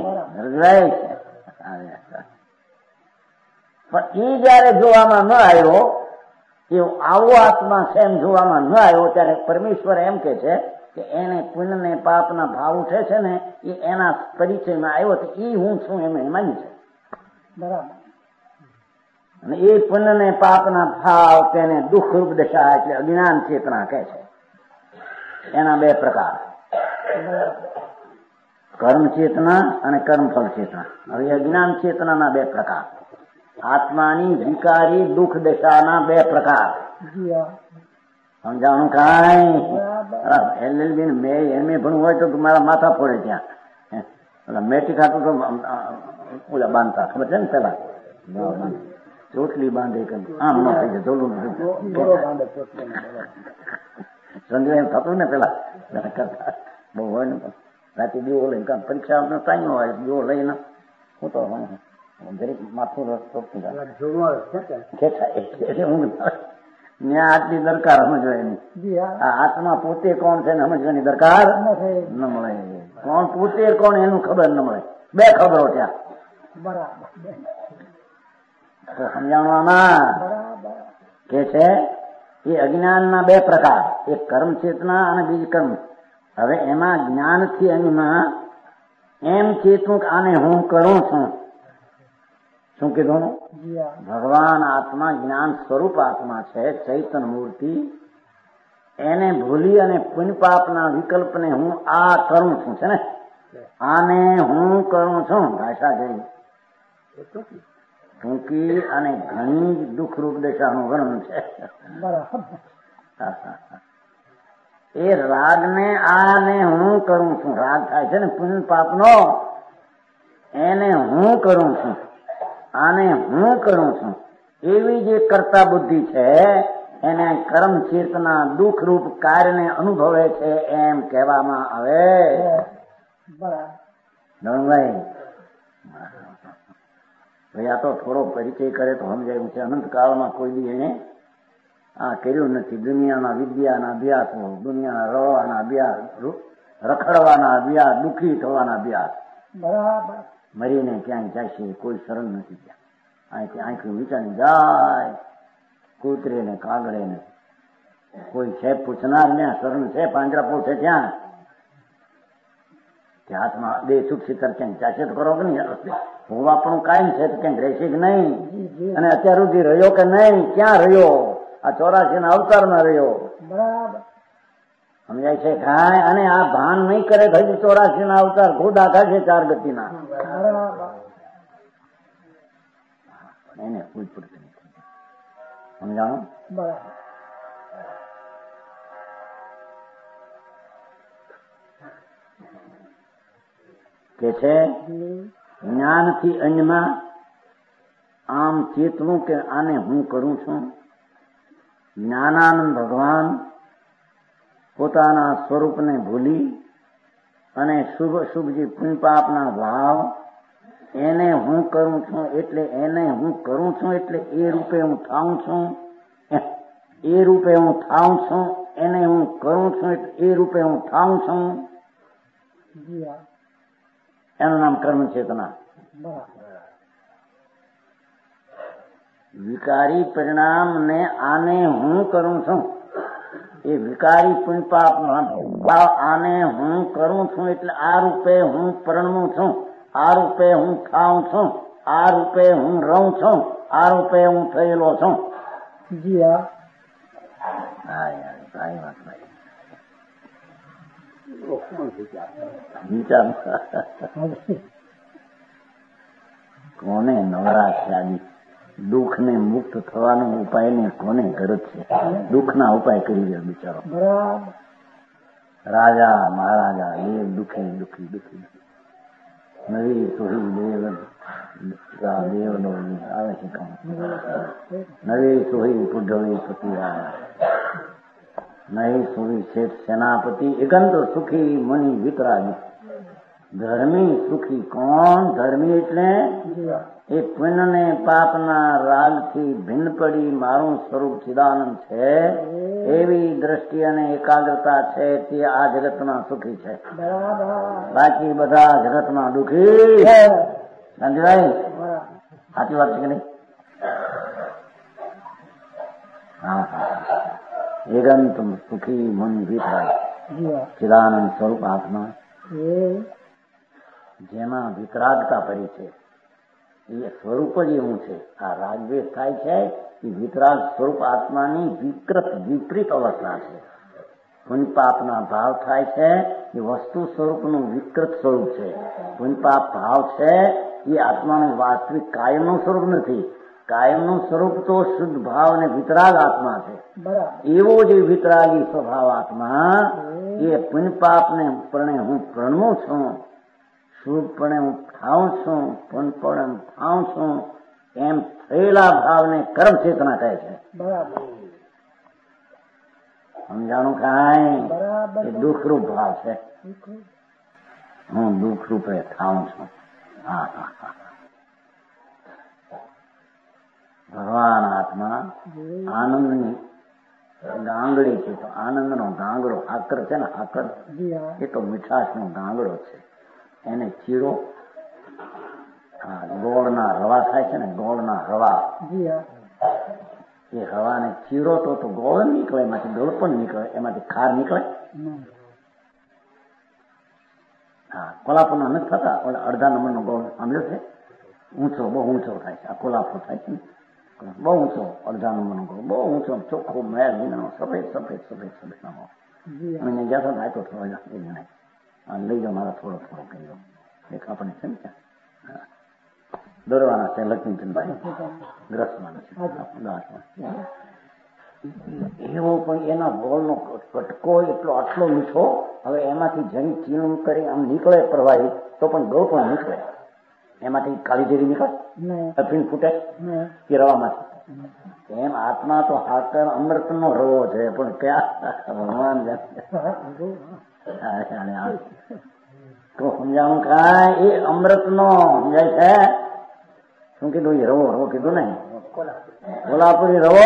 પણ એ જયારે જોવામાં ન આવ્યો એ આવો આત્મા છે એમ જોવામાં ન આવ્યો ત્યારે પરમેશ્વર એમ કે છે કે એને પુણ્ય ને પાપના ભાવ ઉઠે છે ને એ એના પરિચયમાં આવ્યો તો એ હું છું એમ એમાં છે બરાબર. અને એ પુણ્ય ને પાપના ભાવ તેને દુઃખ રૂપ દશા એટલે અજ્ઞાન ચેતના કહે છે. એના બે પ્રકાર કર્મ ચેતના અને કર્મફળ ચેતના. હવે અજ્ઞાન ચેતનાના બે પ્રકાર આત્માની વિકારી દુઃખ દશાના બે પ્રકાર સમજાણું કાંઈ એલએલબી મેં એમ એ ભણવું હોય તો મારા માથા ફોડે ત્યાં ઓલા મેટી ખાતું તો ઓલા બાંધતા ખબર છે ને પેલા ચોટલી બાંધે આમ ન થઈ જાય ધોલું સંજય એમ થતું ને પેલા કરતા બહુ હોય ને રાતે દીવો લઈને કામ પરીક્ષા ટાઈમ હોય દીવો લઈને હું તો દરેક માથું ત્યાં આટલી દરકાર સમજવાની આ આત્મા પોતે કોણ છે ને સમજવાની દરકાર ન મળે. કોણ પોતે કોણ એનું ખબર ન મળે. બે ખબરો ત્યાં બરાબર સમજાવવામાં કે છે એ અજ્ઞાનના બે પ્રકાર એક કર્મ ચેતના અને બીજી કર્મ. હવે એમાં જ્ઞાનથી એમાં એમ ચેતું કે આને હું કરું છું. શું કીધું? ભગવાન આત્મા જ્ઞાન સ્વરૂપ આત્મા છે ચૈતન્ય મૂર્તિ. એને ભૂલી અને પુણ્ય પાપના વિકલ્પને હું આ કરું છું છે ને આને હું કરું છું ભાષા જઈ ટૂંકી અને ઘણી દુઃખરૂપ દશાનું વર્ણન છે. એ રાગને આને હું કરું છું રાગ થાય છે ને પુણ્ય પાપનો એને હું કરું છું આને હું કરું છું એવી જે કર્તા બુદ્ધિ છે એને કર્મ ચેતના દુઃખ રૂપ કાર્યને અનુભવે છે એમ કહેવામાં આવે. ભાઈ આ તો થોડો પરિચય કરે તો સમજાયું છે. અનંત કાળમાં કોઈ દી એને આ કર્યું નથી. દુનિયાના વિદ્યાના અભ્યાસો દુનિયાના રવાના અભ્યાસ રખડવાના અભ્યાસ દુઃખી થવાના અભ્યાસ બરાબર મરીને ક્યાંય જશે કોઈ શરણ નથી ત્યાં અહીંથી આંખી વિચારી જાય કૂતરે ને કાગડે ને કોઈ છે પૂછનાર ને શરણ છે પાંજરાપો છે ત્યાં હાથમાં બે સુખ સિતર ક્યાંય ચાશે તો કરો કે નહીં હું આપણું કાયમ છે તો ક્યાંક રહેશે કે નહીં અને અત્યાર સુધી રહ્યો કે નહીં ક્યાં રહ્યો આ ચોરાસી ના અવતારમાં રહ્યો બરાબર સમજાય છે કાંઈ અને આ ભાન નહીં કરે હજી ચોરાસી ના અવતાર ખોડા ખાશે ચાર ગતિના એને કોઈ પૂરતું નથી સમજાણું બરાબર. કે છે જ્ઞાનથી અન્યમાં આમ ચેતવું કે આને હું કરું છું. જ્ઞાનાનંદ ભગવાન પોતાના સ્વરૂપને ભૂલી અને શુભ શુભ જે પુણ્ય પાપના ભાવ એને હું કરું છું એટલે એને હું કરું છું એટલે એ રૂપે હું થાઉં છું એ રૂપે હું થાઉં છું એને હું કરું છું એટલે એ રૂપે હું થાઉં છું એનું નામ કર્મ ચેતના. વિકારી પરિણામ ને આને હું કરું છું એ વિકારી પુણ્ય પાપ આને હું કરું છું એટલે આ રૂપે હું પરણવું છું, આ રૂપે હું ખાઉં છું, આ રૂપે હું રહું છું, આ રૂપે હું થયેલો છું. જી હા હા યાર સારી વાત ભાઈ. વિચાર કોને નવરા ખ્યાલી દુઃખ ને મુક્ત થવાનો ઉપાય ને કોને ગરજ છે? દુઃખ ના ઉપાય કરી દે બિચારો. બરાબર. રાજા મહારાજા દેવ દુઃખી દુઃખી દુઃખી નવી સોહી દેવ દેવ નો આવે છે કામ નવી સોહી પુઢવી પતિ નવી સોહી શેઠ સેનાપતિ એકાંત સુખી મની વિતરાગી. ધર્મી સુખી કોણ? ધર્મી એટલે એ પુણ્ય ને પાપના રાગથી ભિન્ન પડી મારું સ્વરૂપ ચિદાનંદ છે એવી દ્રષ્ટિ અને એકાગ્રતા છે તે આ જગતના સુખી છે. બાકી બધા જગતના દુઃખી. ગાંધીભાઈ સાચી વાત છે કે નહીં? હા હા એકાંત સુખી મન વિતરાગ ચિદાનંદ સ્વરૂપ આત્મા જેમાં વિતરાગતા ભરી છે એ સ્વરૂપ જ એવું છે. આ રાગદ્વેષ થાય છે એ વિતરાગ સ્વરૂપ આત્માની વિકૃત વિપરીત અવસ્થા છે. પુણ્ય પાપના ભાવ થાય છે એ વસ્તુ સ્વરૂપનું વિકૃત સ્વરૂપ છે. પુણ્ય પાપ ભાવ છે એ આત્માનું વાસ્તવિક કાયમનું સ્વરૂપ નથી. કાયમનું સ્વરૂપ તો શુદ્ધ ભાવ અને વિતરાગ આત્મા છે. એવો જે વિતરાગી સ્વભાવ આત્મા એ પુણ્ય પાપને પરણે હું પ્રણવું છું, શુભપણે હું ખાઉં છું, પુણ્યપણે હું ખાઉં છું એમ થયેલા ભાવને કર્મ ચેતના કહે છે. સમજાણું કાંઈ? એ દુઃખરૂપ ભાવ છે. હું દુઃખ રૂપે ખાઉં છું. હા હા હા ભગવાન આત્મા આનંદની ગાંગડી છે. તો આનંદનો ગાંગડો આકર છે ને, આકર એ તો મીઠાશનો ગાંગડો છે. એને ચીરો ગોળના રવા થાય છે ને, ગોળના રવા એ રવાને ચીરો તો તો ગોળ નીકળે, એમાંથી ગોળ પણ નીકળે, એમાંથી ખાર નીકળે. હા કોલ્હાપુરના નથી થતા ઓલા અડધા નંબરનો ગોળ સાંભળ્યો છે? ઊંચો બહુ ઊંચો થાય છે. આ કોલ્હાપુર થાય છે ને બહુ ઊંચો અડધા નંબરનો ગોળ બહુ ઊંચો ચોખ્ખો મેળ લીનો સફેદ સફેદ સફેદ સફેદ નામો અને જ્યાં થાય તો થોડો એ જણાય લઈ જાઓ મારા થોડો થોડો કહી દો. એક આપણે છે ને ત્યાં દોરવાના છે લક્ષ્મીચંદભાઈ ગ્રસવાના છે એવો પણ એના ગોળનો કટકો એટલો આટલો મીઠો. હવે એમાંથી જરી ચીણું કરી આમ નીકળે પ્રવાહી તો પણ ગોળ પણ નીકળે. એમાંથી કાળી જેરી નીકળે અફીણ ફૂટે કે રવામાંથી. એમ આત્મા તો હાકર અમૃત નો રવો છે પણ ક્યાં ભગવાન તો સમજાવું કાંઈ? એ અમૃત નો સમજાય છે. શું કીધું? એ રવો રવો કીધું ને, કોલ્હાપુરી રવો.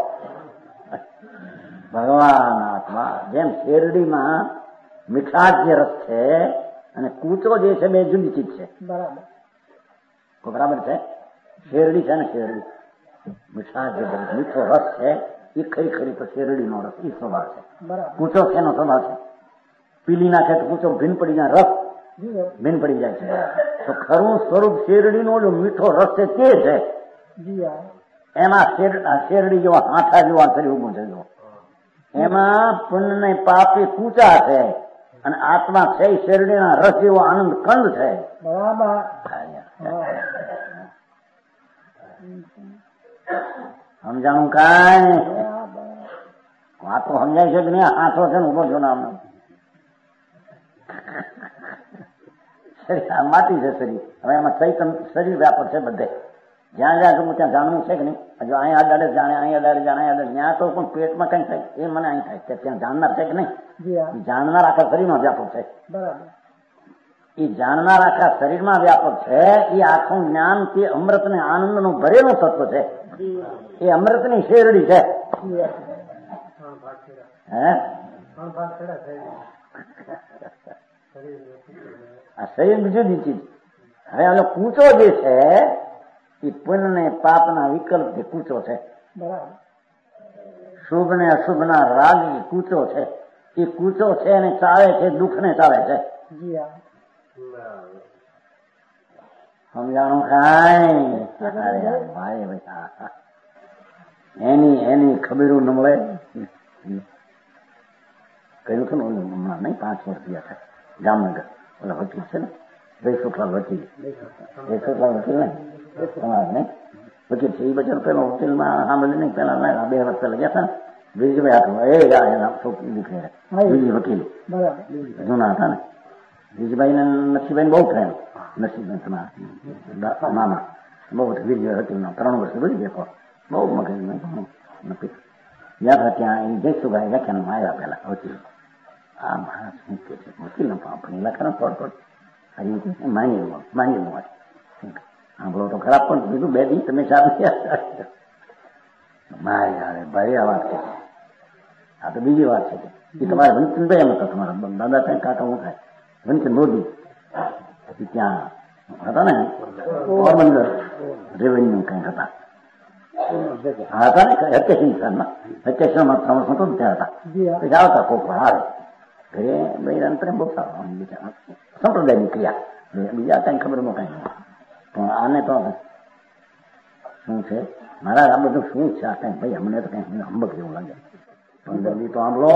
ભગવાન આત્મા જેમ શેરડીમાં મીઠાશ જે રસ છે અને કૂચો જે છે બે જુદી ચીજ છે. બરાબર બરાબર છે. શેરડી છે ને, શેરડી મીઠાશ જે મીઠો રસ છે એ ખરી ખરી તો શેરડીનો રસ એ સ્વભાવ છે. કૂચો શેનો સ્વભાવ છે? પીલી નાખે તો કૂચો ભીન પડી જાય, રસ ભીન પડી જાય છે. તો ખરું સ્વરૂપ શેરડીનો જો મીઠો રસ છે તે છે. એમાં શેરડી જેવા આઠા જેવા શરીર ઉભું છે. એમાં પુણ્ય ને પાપી કૂચા છે અને આત્મા છે શેરડીના રસ જેવો આનંદ કંદ છે. સમજાણું કાંઈ? વાતો સમજાય છે કે નહીં? હાથો છે ને ઉભો છો ને આમ માટી છે શરીર. હવે એમાં ચૈતન શરીર વ્યાપક છે બધે. જ્યાં જ્યાં જવું ત્યાં જાણવું છે કે નહીં? હજુ અહીંયા અડાડે જાણે, અહીંયા અડાડે જાણે, અહીંયા ત્યાં તો પણ પેટમાં કઈ થાય એ મને અહીં થાય. ત્યાં જાણનાર છે કે નહીં? જાણનાર આખા શરીરમાં વ્યાપક છે. એ જાણનાર આખા શરીરમાં વ્યાપક છે. એ આખું જ્ઞાન તે અમૃત ને આનંદ નું ભરેલું તત્વ છે. એ અમૃત ની શેરડી છે. હે આ શરીર બીજું જ ચીજ. હવે ઓલો કૂચો જે છે એ પુણ્ય ને પાપના વિકલ્પ જે કૂચો છે. શુભ ને અશુભ ના રાગ એ કૂચો છે. એ કૂચો છે અને ચાવે છે દુઃખ ને ચાવે છે. સમજાણું ખાય અરે ભાઈ બેટા એની એની ખબીરું ન મળે. કહ્યું હતું ને હમણાં નહીં પાંચ વર્ષ ગયા છે જામનગર ઓલા વકીલ છે ને જયસુખલાલ વકીલ જયસુખલાલ વકીલ ને તમારા નહીં વકીલ છે એ બચારો પેલો વકીલમાં સાંભળી નહીં પેલા બે વર્ષ પહેલા ગયા હતા ને બીજભાઈ હાથમાં એ છોકરી દીકરી બીજી વકીલ જૂના હતા ને બીજભાઈ ને નરસિંહભાઈ બહુ પ્રેમ નરસિંહભાઈ તમારા મામા બહુ વીરજી વકીલ ના ત્રણ વર્ષ બધી દેખો બહુ મગજ નથી ગયા હતા ત્યાં એ જયસુભાઈ વ્યાખ્યાનમાં આવ્યા પેલા વકીલ આ માણસ શું કે છે વકીલ આપણે લખાણ થોડ થોડ હજી માંગી માંગી વાત સાંભળો તો ખરાબ પણ કીધું બે દી તમે સારી મારે યાર ભાઈ આ વાત છે. આ તો બીજી વાત છે કે તમારે વંચનભાઈ એમ હતા તમારા દાદા કઈ કાકા હું થાય વંચન મોદી ત્યાં હતા ને પોરબંદર રેવન્યુ કઈક હતા હા હતા ને હત્યાશીમાં હત્યાશીમાં ત્રણ હતો ને ત્યાં હતા પછી આવતા કોક આવે ઘરે ભાઈ અંતરે બહુ સારો સંપ્રદાયની ક્રિયા બીજા કઈ ખબર ન કઈ પણ આને તો શું છે મારા આ બધું શું છે આ કઈ ભાઈ અમને તો કઈ હંબક જેવું લાગે પંદર દી તો સાંભળો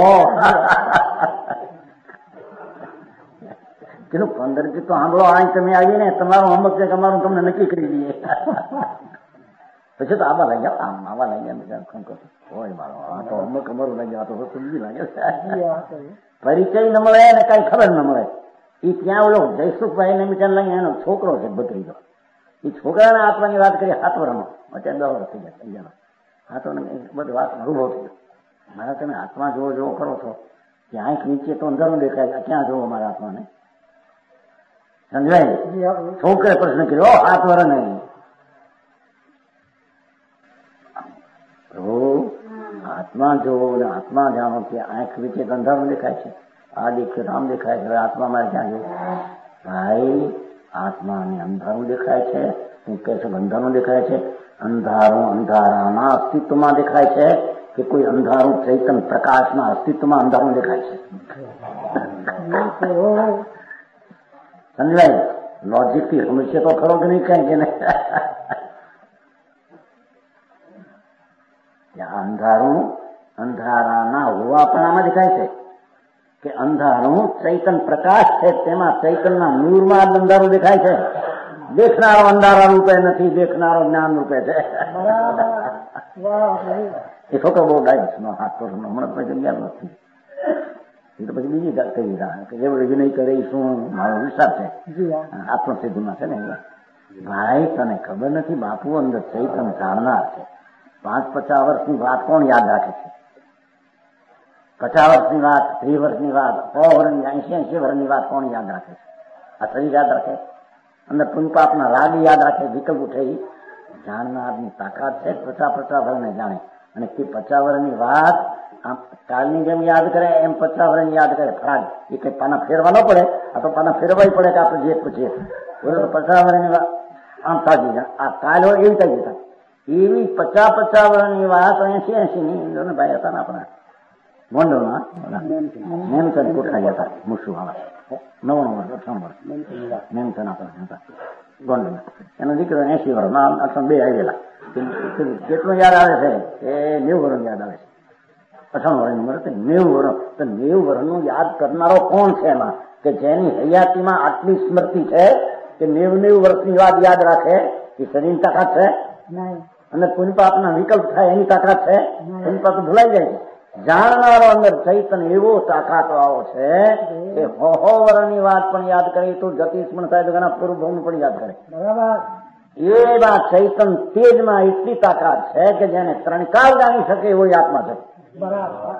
પેલું પંદર દી તો સાંભળો આ તમે આવીને તમારું હંબક છે કે અમારું તમને નક્કી કરી દઈએ પછી તો આવા લાગ્યા આમ આવા લાગ્યા બીજા ખંકો હોય મારો આ તો હંબક અમારું લાગ્યા આ તો સમજી લાગે પરિચય ન મળે ને કઈ ખબર ન મળે. એ ત્યાં ઓલો જયસુખભાઈ ને મીટર લઈને એનો છોકરો છે બકરીનો એ છોકરાના આત્માની વાત કરી હાથ વર્ષનો અત્યારે દસ વર્ષ થઈ ગયા સમજાનો હાથો બધી વાત અનુભવ થઈ ગયો. મારા તમે આત્મા જોવો જોવો કરો છો કે આંખ નીચે તો અંધારું દેખાય ક્યાં જોવો મારા આત્માને સમજાય. છોકરે પ્રશ્ન કર્યો હાથ વર નહીં પ્રભુ આત્મા જોવો ને આત્મા જાણો કે આંખ નીચે અંધારું દેખાય છે આ દેખ્યો આમ દેખાય છે હવે આત્મા મારે ક્યાં જોવું ભાઈ આત્માને અંધારું દેખાય છે શું કે છે અંધારું દેખાય છે અંધારું અંધારાના અસ્તિત્વમાં દેખાય છે કે કોઈ અંધારું ચૈતન પ્રકાશના અસ્તિત્વમાં અંધારું દેખાય છે સમજાય લોજિક થી સમસ્યા તો ખરો કે નહીં કઈ કે અંધારું અંધારાના હોવા પણ આમાં દેખાય છે કે અંધારું ચૈતન પ્રકાશ છે તેમાં ચૈતનના નૂરમાં જ અંધારું દેખાય છે. દેખનારો અંધારા રૂપે નથી દેખનારો જ્ઞાન રૂપે છે. એ છોકરો બહુ ડાયસ નો હાથ તો હમણાં પછી જ્ઞાન નથી એ તો પછી બીજી વાત કહી રહ્યા કે જેવડે વિનય કરે શું મારો વિચાર છે આત્મસિદ્ધિમાં છે ને ભાઈ તને ખબર નથી બાપુ અંદર ચૈતન જાણનાર છે. પાંચ પચાસ વર્ષની વાત કોણ યાદ રાખે છે? પચાસ વર્ષની વાત ત્રીસ વર્ષની વાત સો વર્ષની એસી એસી વર્ષની વાત કોણ યાદ રાખે છે? આ શરીર યાદ રાખે અંદર પુંપાપના રાગ યાદ રાખે વિકલ્પ ઉઠે જાણનારની તાકાત છે. પચાસ પચાસ વર્ષને જાણે અને તે પચાસ વર્ષની વાત આમ કાલની જેમ યાદ કરે એમ પચાસ વર્ષની યાદ કરે ફરાગ એ કઈ પાના ફેરવા ન પડે. આ તો પાના ફેરવાય પડે કે આપણે જે પૂછીએ બોલો તો પચાસ વર્ષની વાત આમ તાજી આ કાલ હોય એવી તાજી થાય એવી પચાસ પચાસ વર્ષની વાત એસી એસી ની ભાઈ હતા ને આપણા ગોંડલમાં નેમચંદ કોઠારી હતા મુસુ વાળા નવ્વાણું વર્ષ અઠાણું વર્ષ નેમચંદ આપણા હતા ગોંડલ એનો દીકરો એસી વર્ષમાં અઠાણું બે આવેલા કેટલું યાદ આવે છે એ નેવું વર્ષ યાદ આવે છે. અઠાણું વર્ષની ઉંમર હતી નેવું વર્ષ તો નેવું વર્ષનું યાદ કરનારો કોણ છે એમાં કે જેની હયાતીમાં આટલી સ્મૃતિ છે કે નેવું નેવું વર્ષની વાત યાદ રાખે એ શરીરની તાકાત છે અને પુનપાપના વિકલ્પ થાય એની તાકાત છે. પુનપાપ ભૂલાઈ જાય છે. જાણનારો અંદર ચૈતન એવો તાકાત વાળો છે કે હો હો વર્ષની વાત પણ યાદ કરે તો જતીશ પણ થાય તો ઘણા પૂર્વ પણ યાદ કરે બરાબર. એવા ચૈતન તેજમાં એટલી તાકાત છે કે જેને ત્રણ કાળ જાણી શકે એવો આત્મા છે બરાબર.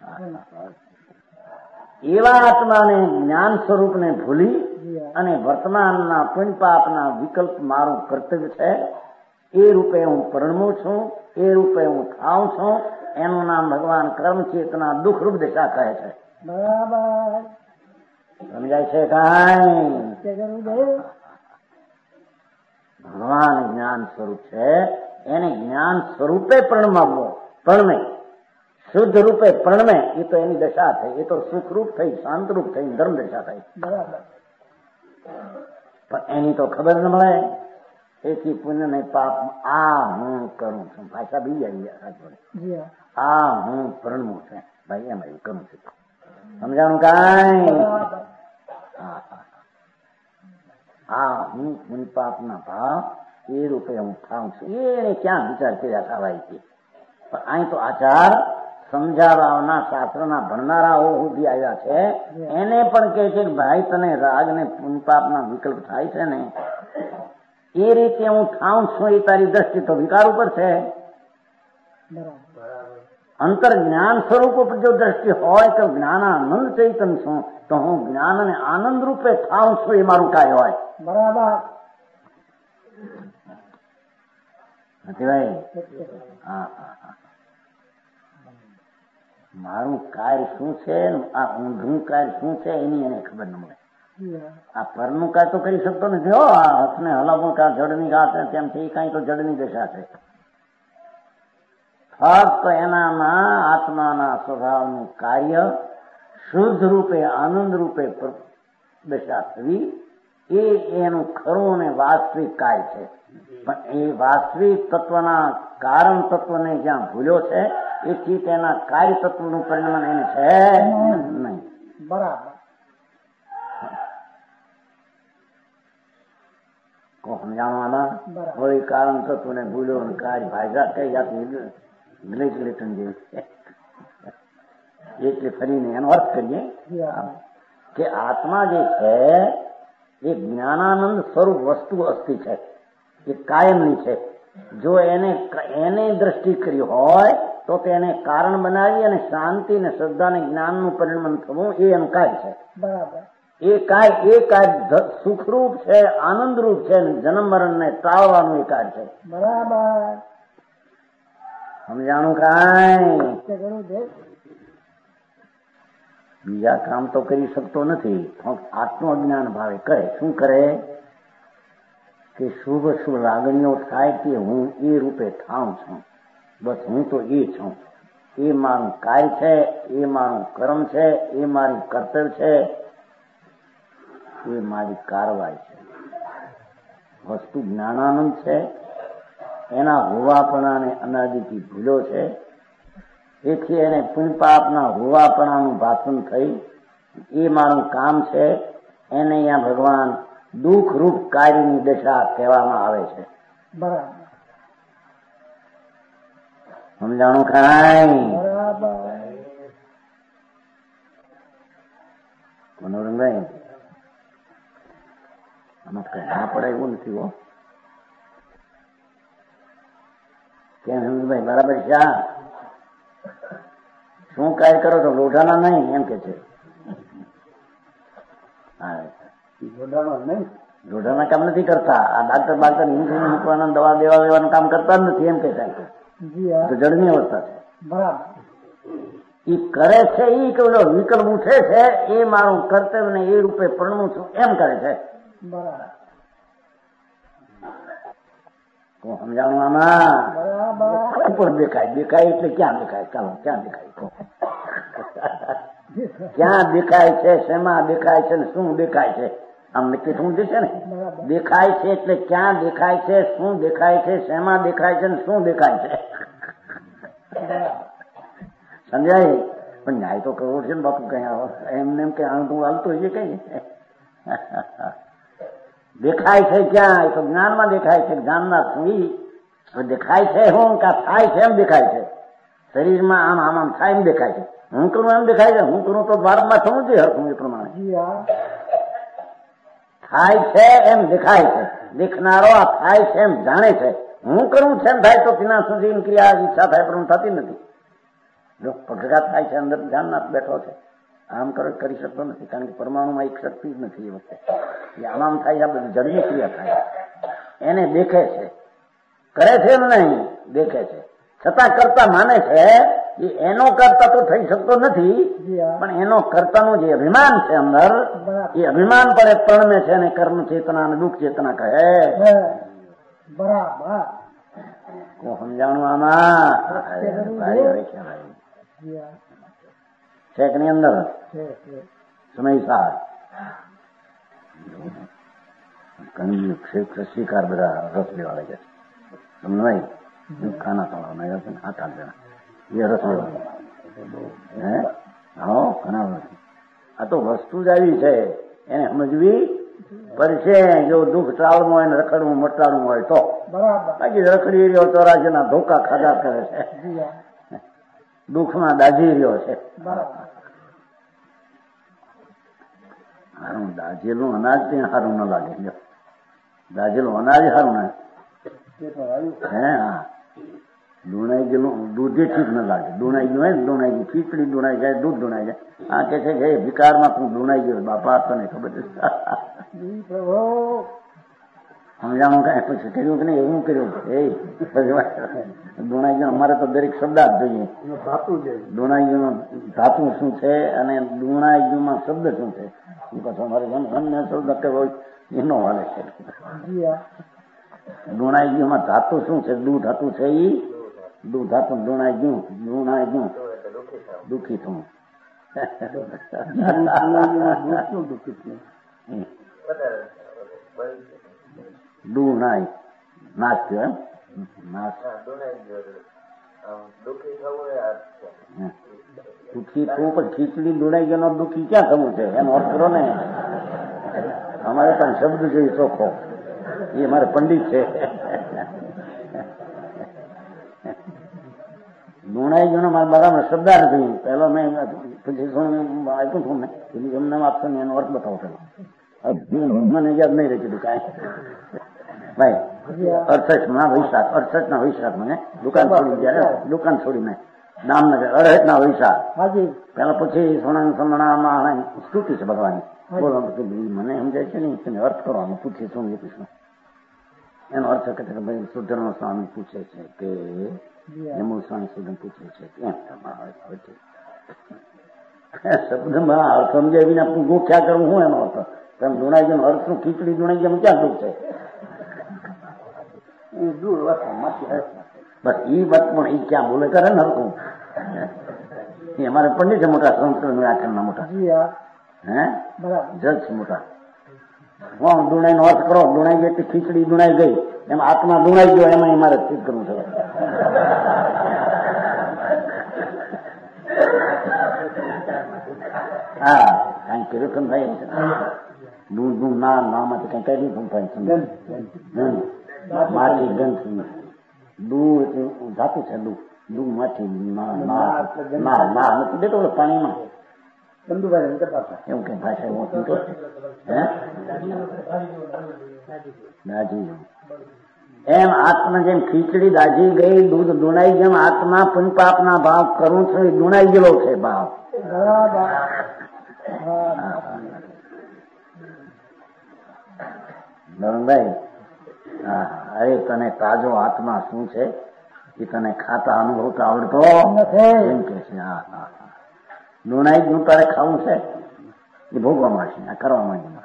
એવા આત્માને જ્ઞાન સ્વરૂપને ભૂલી અને વર્તમાનના પુણ્યપાપના વિકલ્પ મારું કર્તવ્ય છે એ રૂપે હું પરણમું છું એ રૂપે હું થાઉં છું એનું નામ ભગવાન કર્મ ચેતના દુઃખ રૂપ દિશા કહે છે બરાબર. સમજાય છે કાંઈ? ભગવાન જ્ઞાન સ્વરૂપ છે એને જ્ઞાન સ્વરૂપે પ્રણમાવવો પરણે શુદ્ધ રૂપે પ્રણમે એ તો એની દશા થઈ, એ તો સુખરૂપ થઈ, શાંતરૂપ થઈ, ધર્મ દશા થઈ. બરાબર. પણ એની તો ખબર ન મળે. એથી પુણ્ય ને પાપ આ હું કરું છું, ભાષા બી આવી જી આ હું પ્રણમું છે ભાઈ, એમ એવું કરું છું. સમજાણું કાંઈ? આ હું પુણ્ય પાપ ના ભાવ એ રૂપે હું થાઉં છું. એને ક્યાં વિચાર કર્યા થવાય છે? પણ અહીં તો આચાર સમજાવવાના શાસ્ત્રના ભણનારાઓ સુધી આવ્યા છે. એને પણ કહે છે કે ભાઈ તને રાગ ને પુણ્ય પાપ ના વિકલ્પ થાય છે ને, એ રીતે હું થાઉં છું એ તારી દ્રષ્ટિ તો વિકાર ઉપર છે. અંતર જ્ઞાન સ્વરૂપ ઉપર જો દ્રષ્ટિ હોય તો જ્ઞાનાનંદ ચૈતન છું, તો હું જ્ઞાન અને આનંદ રૂપે થાઉં છું એ મારું કાર્ય હોય. બરાબર. નથી ભાઈ? હા હા હા. મારું કાર્ય શું છે, આ ઊંધું કાર્ય શું છે એની એને ખબર ન મળે. આ પરનું કાર્ય તો કરી શકતો નથી. હો આ હાથને હલાવવું કા જડની ગાત તેમ છે, કઈ તો જડની દશા છે. ફક્ત એનામાં આત્માના સ્વભાવનું કાર્ય શુદ્ધ રૂપે આનંદ રૂપે દશા થવી એ એનું ખરું અને વાસ્તવિક કાર્ય છે. પણ એ વાસ્તવિક તત્વના કારણ તત્વને જ્યાં ભૂલ્યો છે એથી તેના કાર્ય તત્વનું પરિણામ એને છે નહીં. બરાબર. સમજાણવાના વળી કારણ તત્વને ભૂલ્યો અને કાર્ય ભાગ્યા કઈ જાતની ગ્લેટ લેટન જેવી છે. એટલે ફરીને એનો અર્થ કરીએ કે આત્મા જે છે એ જ્ઞાનાનંદ સ્વરૂપ વસ્તુ અસ્થિ છે, એ કાયમની છે. જો એને એને દ્રષ્ટિ કરી હોય તો તેને કારણ બનાવી અને શાંતિ ને શ્રદ્ધા ને જ્ઞાનનું પરિણામ થવું એ એનું કાર્ય છે. બરાબર. એ કાર્ય એ કાર્ય સુખરૂપ છે, આનંદરૂપ છે, જન્મ મરણ ને ટાળવાનું એ કાર્ય છે. બરાબર. સમજાણું કાંઈ? બીજા કામ તો કરી શકતો નથી, આત્મજ્ઞાન ભાવે કરે. શું કરે કે શુભ શુભ લાગણીઓ થાય કે હું એ રૂપે થાઉં છું, બસ હું તો એ છું, એ મારું કાર્ય છે, એ મારું કર્મ છે, એ મારું કર્તવ્ય છે, એ મારી કારવાઈ છે. વસ્તુ જ્ઞાનાનંદ છે, એના હોવાપણાને અનાદિથી ભૂલો છે. એથી એને પુણ્ય પાપના હોવાપણાનું ભાષણ થઈ એ મારું કામ છે. એને અહીંયા ભગવાન દુઃખરૂપ કાર્યની દશા કહેવામાં આવે છે. બરાબર. સમજાણું કાંઈ? બરાબર. મનોરંગભાઈ આમાં કઈ ના પડે એવું નથી. હો કેમ હેમંતભાઈ બરાબર છે? શું કાર્ય કરો છો? લોઢાના નહીં એમ કે છે. લોઢાના કામ નથી કરતા. આ ડાક્ટર બાક્ટર ઇન્જિન મૂકવાના દવા દેવા દેવાનું કામ કરતા જ નથી એમ કે સાહેબ. તો જડની અવસ્થા છે. બરાબર. એ કરે છે એ કેવલો વિકલ્પ ઉઠે છે એ મારું કર્તવ્ય ને એ રૂપે પ્રણવું છું એમ કરે છે. બરાબર. તો સમજાણું આમાં? બરાબર. ઉપર દેખાય દેખાય એટલે ક્યાં દેખાય? ચાલો ક્યાં દેખાય? ક્યાં દેખાય છે? શેમાં દેખાય છે? શું દેખાય છે? આમ નક્કી થવું દેશે ને. દેખાય છે એટલે ક્યાં દેખાય છે, શું દેખાય છે, શેમાં દેખાય છે, શું દેખાય છે? સમજાય? પણ ન્યાય તો કરવો છે ને બાપુ. કઈ એમને એમ કે આણું હાલતું હોય કઈ દેખાય છે ક્યાં? એ તો જ્ઞાનમાં દેખાય છે. જ્ઞાનના સુઈ દેખાય છે હું કા થાય છે એમ દેખાય છે. શરીરમાં આમ આમ આમ થાય એમ દેખાય છે. હું કરું એમ દેખાય છે. હું કરું તો ભારતમાં થવું જોઈએ હરખું એ પ્રમાણે થાય છે એમ દેખાય છે. દેખનારો આ થાય છે એમ જાણે છે. હું કરું છે એમ થાય તો તેના સુધી ક્રિયા ઈચ્છા થાય પણ થતી નથી. જો પગઘાત થાય છે અંદર ધ્યાન બેઠો છે, આમ કરો કરી શકતો નથી કારણ કે પરમાણુમાં એક શક્તિ જ નથી. એ વખતે એ આમ આમ થાય આ બધી જડની ક્રિયા થાય. એને દેખે છે, કરે છે એમ નહીં, દેખે છે. છતાં કરતા માને છે. એ એનો કરતા તો થઈ શકતો નથી, પણ એનો કરતાનું જે અભિમાન છે અંદર એ અભિમાન પર પ્રણમે છે અને કર્મ ચેતના અને દુઃખ ચેતના કહે. બરાબર. સમજાણું આમાં? ભાઈ જી હા. છે કે ની અંદર છે છે. સમય સાર ઘણી શિકાર બધા રસ લેવા લાગ્યા છે તમને નહીં ખાના ખાવાના આઠ આઠ જણા એ રસ લેવા હે હા ઘણા વર્ષ આ તો વસ્તુ જ આવી છે એને સમજવી પડશે. જો દુઃખ ટાળવું હોય ને રખડવું મટાડવું હોય તો બરાબર. બાકી રખડી રહ્યો ચોરાસીના ધોકા ખાધા કરે છે, જી હા. દુઃખમાં દાજી રહ્યો છે. બરાબર. હારું દાજેલું અનાજ તે સારું ન લાગે. જો દાજેલું અનાજ સારું ને હે હા દુણાઈ ગયેલું દૂધે ઠીક ન લાગે. દુણાઈ ગયું હોય ને દુણાઈ ગયું ખીચડી દુણાઈ જાય દૂધ દુણાઈ જાય. આ કે છે કે વિકારમાં તું દુણાઈ ગયો બાપા તને ખબર છે જી પ્રભુ. સમજાણું કઈ પછી કર્યું કે નહીં એવું કર્યું એ દુણાઈ ગયું. અમારે તો દરેક શબ્દ જ જોઈએ. દુણાઈગીનું ધાતુ શું છે અને દુણાઈગીમાં શબ્દ શું છે એ પાછું અમારે અન્ય શબ્દ કેવો એનો હાલે છે. જી હા. દુણાઈગીમાં ધાતુ શું છે? દૂ ધાતુ છે એ દૂ ધાતુ દુણાઈ ગયું દુણાઈ ગયું દુઃખી થવું. દુણાઈ નાશ થયો એમ નાશ દુઃખી થવું પણ ખીચડી દુણાઈ ગયો દુઃખી ક્યાં થવું છે એનો અર્થ કરો ને. અમારે પણ શબ્દ જોઈએ ચોખ્ખો એ મારે પંડિત છે. દુણાઈ ગયો મારા બરાબર શબ્દ નથી. પેલો મેં પછી આપ્યું છું ને પેલી એમને આપશો ને એનો અર્થ બતાવો પેલો મને યાદ નહીં રહી કીધું કાંઈ ભાઈ. અડસઠ ના વૈશાખ અડસઠ ના વૈશાખ મને દુકાન છોડી જયારે દુકાન છોડીને દામનગર અડસઠ ના વૈશાખ પેલા પછી સોના સોનામાં સ્તુતિ છે ભગવાન બોલો મને સમજાય છે ને તમે અર્થ કરવાનો પૂછીએ શું કૃષ્ણ એનો અર્થ કે ભાઈ સુધર્મ સ્વામી પૂછે છે કે યમુ સ્વામી સુધર્મ પૂછે છે કેમ શબ્દમાં અર્થ સમજાય વિના ગોખ્યા કરવું હું એનો અર્થ તમે દુણાઈ ગયો અર્થ શું ખીચડી દુણાઈ ગયા ક્યાં દુઃખ છે બસ એ વાત પણ એ ક્યાં બોલે કરે ને હરકું એ અમારે પંડિત છે મોટા સંસ્કૃત વ્યાખ્યાનના મોટા હે જજ છે મોટા. હું દુણાઈ નો અર્થ કરો દુણાઈ ગઈ ખીચડી દુણાઈ ગઈ એમ આત્મા દુણાઈ ગયો એમાં મારે સિદ્ધ કરવું છે. હા કઈ કર્યું કેમ ભાઈ દૂધ દૂધ ના નામાંથી કઈ કઈ નહીં થાય માટી ગંધ દૂધ ધાતુ છે દૂધ દૂધ માટી ના ના નથી દેતો પાણીમાં એવું કઈ ભાષા એવું હતું હે દાજી એમ આત્મા જેમ ખીચડી દાજી ગઈ દૂધ દુણાઈ જેમ આત્મા પુનપાપના ભાવ કરું છું એ દુણાઈ ગયેલો છે ભાવ. નરણભાઈ હા અરે તને તાજો આત્મા શું છે એ તને ખાતા અનુભવતા આવડતો એમ કે છે. હા હા હા દુણાઈ નું તારે ખાવું છે એ ભોગવા માંડશે આ કરવા માંડી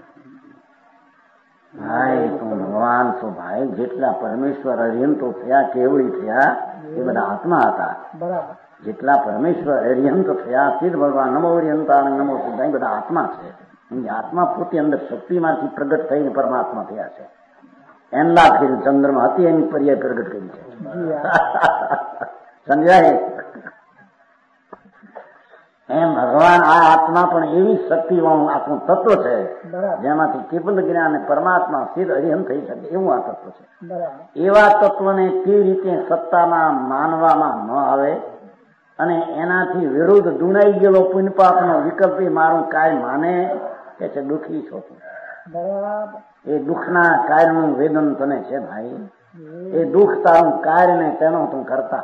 ભાઈ તું ભગવાન છો ભાઈ. જેટલા પરમેશ્વર અરિયંતો થયા કેવડી થયા એ બધા આત્મા હતા. જેટલા પરમેશ્વર અરિયંત થયા સિદ્ધ ભગવાન નમો અરિયંતા નમો સિદ્ધ બધા આત્મા છે. આત્મા પોતે અંદર શક્તિમાંથી પ્રગટ થઈને પરમાત્મા થયા છે. એમ લાગી ચંદ્રમાં હતી એની પર્યાય પ્રગટ કરી છે. સમજાય એમ ભગવાન આ આત્મા પણ એવી શક્તિવાળું આખું તત્વ છે જેમાંથી કેવલ જ્ઞાન પરમાત્મા સિદ્ધ અરિહંત થઈ શકે એવું આ તત્વ છે. એવા તત્વને તે રીતે સત્તામાં માનવામાં ન આવે અને એનાથી વિરુદ્ધ દુણાઈ ગયેલો પુણ્યપાપનો વિકલ્પ મારું કાર્ય માને કે છે દુઃખી છો તું. એ દુઃખના કાર્યનું વેદન તને છે ભાઈ. એ દુઃખ તારું કાર્ય ને તેનો તું કરતા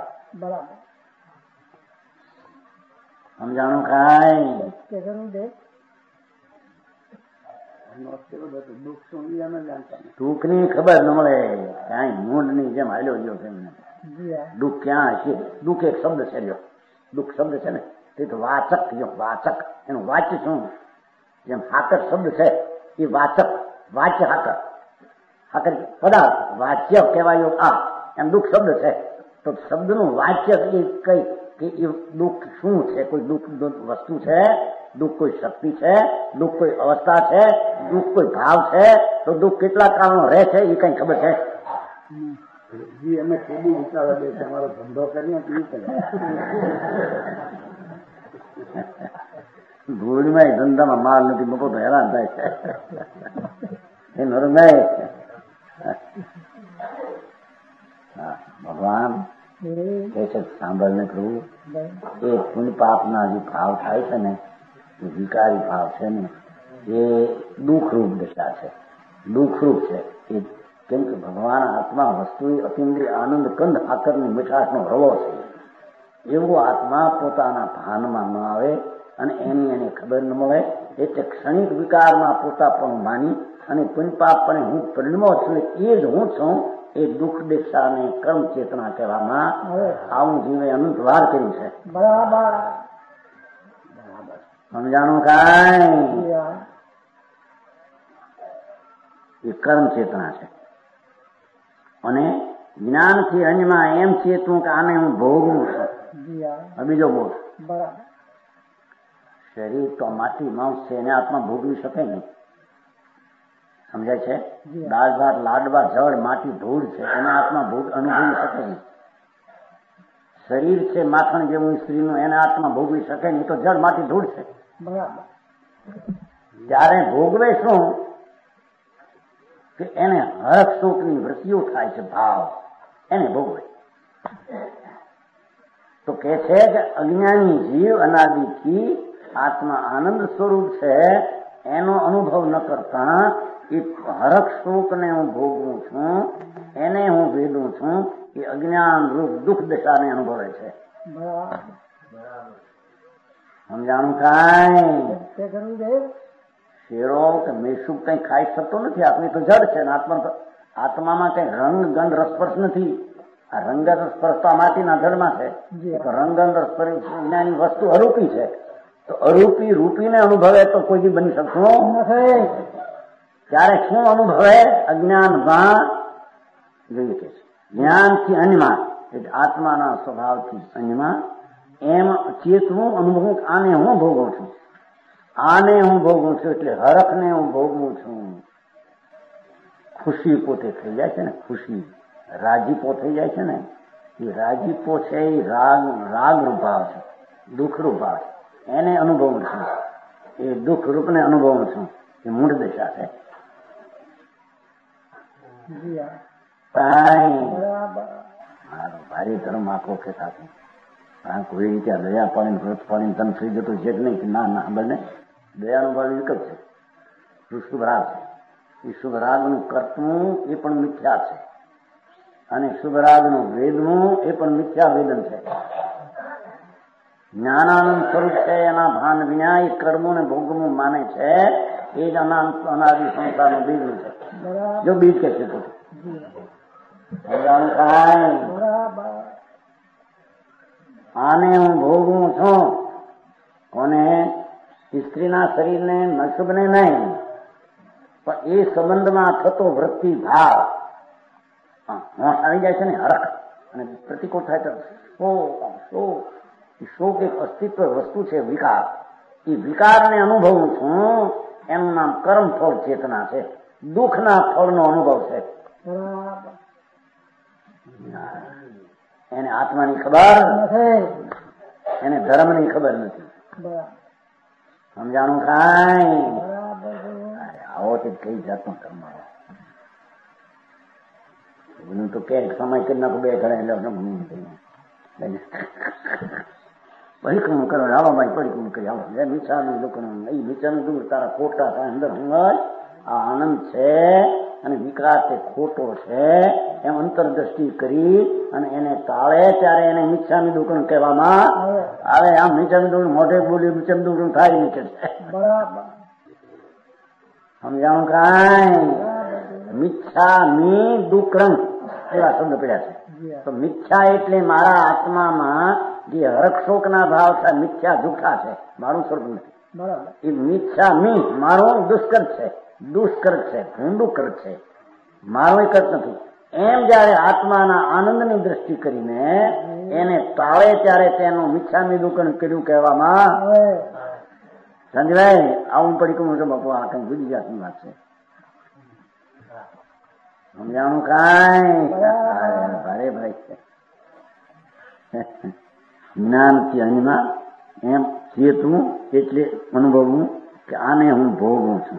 સમજાણું કાંઈ દુઃખ ની ખબર ન મળે કઈ મૂંડ ની જેમ હાલ્યો ગયો છે એમને. દુઃખ ક્યાં હશે? દુઃખ એક શબ્દ છે રહ્યો દુઃખ શબ્દ છે ને તે તો વાચક જો વાચક એનું વાચ્ય શું જેમ હાકર શબ્દ છે એ વાચક વાચ્ય હાકર હાકર પદાર્થ વાચ્ય કહેવાયો આ એમ દુઃખ શબ્દ છે તો શબ્દનું વાચ્ય એ કઈ કે એ દુઃખ શું છે, કોઈ દુઃખ વસ્તુ છે, દુઃખ કોઈ શક્તિ છે, દુઃખ કોઈ અવસ્થા છે, દુઃખ કોઈ ભાવ છે, તો દુઃખ કેટલા કારણો રહે છે એ કઈ ખબર છે? જી અમે ખેડી વિચારવા દે છે, અમારો ધંધો કરીએ ધૂળમાં ધંધામાં માલ નથી મૂકો તો હેરાન થાય છે. એ નરમાય ભગવાન કે છે સાંભળને કરવું એ પુણ્ય પાપના જે ભાવ થાય છે ને, એ વિકારી ભાવ છે ને, એ દુઃખરૂપ દશા છે, દુઃખરૂપ છે. એ કેમ કે ભગવાન આત્મા વસ્તુ અતિન્દ્રિય આનંદ કંદ આકરની મીઠાશનો રવો છે. એવો આત્મા પોતાના ભાનમાં ન આવે અને એની એને ખબર ન મળે, એટલે ક્ષણિક વિકારમાં પોતાપણું માની અને પુણ્યપાપપણે હું પરિણમો છું, એ જ હું છું, એ દુઃખ દિશાને કર્મ ચેતના કહેવામાં આવું જીવે અનંત વાર કર્યું છે. બરાબર સમજાણું કાંઈ? એ કર્મ ચેતના છે. અને જ્ઞાનથી અન્યમાં એમ ચેતવું કે આને હું ભોગવું છું. બીજો બોલ, શરીર તો માટી માંસ છે, એને આત્મા ભોગવી શકે નહીં. સમજાય છે? દાળ ભાત લાડવા જળ માટી ધૂળ છે, એના આત્મા ભોગ અનુભવી શકે નહીં. શરીર છે માખણ જેવું સ્ત્રીનું, એને આત્મા ભોગવી શકે નહીં, તો જળ માટી ધૂળ છે. ત્યારે ભોગવે શું કે એને હર્ષ શોકની વૃત્તિઓ થાય છે, ભાવ એને ભોગવે. તો કે છે કે અજ્ઞાની જીવ અનાદિથી આત્મા આનંદ સ્વરૂપ છે, એનો અનુભવ ન કરતા એ હરખ શોકને હું ભોગવું છું, એને હું વેદું છું, એ અજ્ઞાન રૂપ દુઃખ દશાને અનુભવે છે. સમજાણું કાંઈ? શેરો કે મેસુબ કઈ ખાઈ શકતો નથી, આત્મી તો જડ છે ને, આત્મા આત્મામાં કઈ રંગ ગંધ રસસ્પર્શ નથી. આ રંગ સ્પર્શ તો માટીના જળમાં છે. રંગ જ્ઞાની વસ્તુ અરૂપી છે, તો અરૂપી રૂપીને અનુભવે તો કોઈ બી બની શકતું નથી. ત્યારે શું અનુભવે? અજ્ઞાનમાં જોઈએ કે જ્ઞાનથી અન્યમાં, એટલે આત્માના સ્વભાવથી અન્યમાં એમ ચેતવું, અનુભવું આને હું ભોગવું છું, આને હું ભોગવું છું, એટલે હરખને હું ભોગવું છું. ખુશી પોતે થઈ જાય છે ને, ખુશી રાજીપો થઈ જાય છે ને, એ રાજીપો છે એ રાગ રાગરૂપ ભાવ છે, દુઃખરૂપ ભાવ છે, એને અનુભવું છું. એ દુઃખ રૂપને અનુભવું છું, એ મૂળ દશા છે. ભારે ધર્મ આખો કે સાથે કોઈ રીતે દયા પાડીને વ્રત પાડીને તન થઈ જતું છે કે નહીં? ના ના, બંને દયાનું ભાવ એક જ છે, શુભ રાગ છે. એ શુભ રાગનું કરતું એ પણ મિથ્યા છે, અને શુભ રાગનું વેદનું એ પણ મિથ્યા વેદન છે. જ્ઞાનાનંદ સ્વરૂપ છે, એના ભાન વિના એ કર્મોને ભોગવું માને છે, એ જ અનાદ અનાદિ સંસારનું બીજ છે. જો બીજ કે છે તો આને હું ભોગવું છું, કોને? સ્ત્રીના શરીરને નશુભને નહીં, પણ એ સંબંધમાં થતો વૃત્તિ ભાવ હોશ આવી જાય છે ને, હરખ, અને પ્રતિકોળ થાય તો શોક શોક શોક એક અસ્તિત્વ વસ્તુ છે, વિકાર. એ વિકારને અનુભવું છું, એનું નામ કર્મ ફળ ચેતના છે, દુઃખના ફળનો અનુભવ છે. એને આત્માની ખબર નથી, એને ધર્મની ખબર નથી. સમજાણું કાંઈ? આવો તે કઈ જાતનો કર્મ એનું તો કે સમય કરી નાખો બે ઘરે પરિક્રમ કરો, હાલો ભાઈ પરિક્રમ કરી હાલો. એ વિચારનું લોકોનું એ વિચારનું દૂર તારા ખોટા થાય અંદર હું આ આનંદ છે અને વિકાર તે ખોટો છે એમ અંતરદ્રષ્ટિ કરી અને એને ટાળે ત્યારે એને મિચ્છામી દુઃખનું કહેવામાં આવે. આમ મિચ્છામી દુઃખ મોઢે બોલી મિચ્છામી દુઃખ થાય નીચે બરાબર. સમજાણું કાંઈ? મિચ્છામી દુઃખં એવા શબ્દ પડ્યા છે. તો મિથ્યા એટલે મારા આત્મામાં જે હરક્ષોક ના ભાવ છે, મિથ્યા જૂઠા છે, મારું સ્વરૂપ નથી. એ મિથ્યા મી મારો દુષ્કર્ત છે, દુષ્કર્ત છે, ભૂંડું કર્ત છે, મારો એક જ નથી. એમ જયારે આત્માના આનંદની દ્રષ્ટિ કરીને એને ટાળે ત્યારે તેનું મિચ્છામી દુઃખન કર્યું કહેવામાં સમજાય. આવું પડી કહું છું બાપુ, આ કઈ ગુજરાતની વાત છે. સમજાણું કાંઈ ભારે ભાઈ છે. જ્ઞાન થી અનિમા એમ ચેતવું એટલે અનુભવવું કે આને હું ભોગવું છું.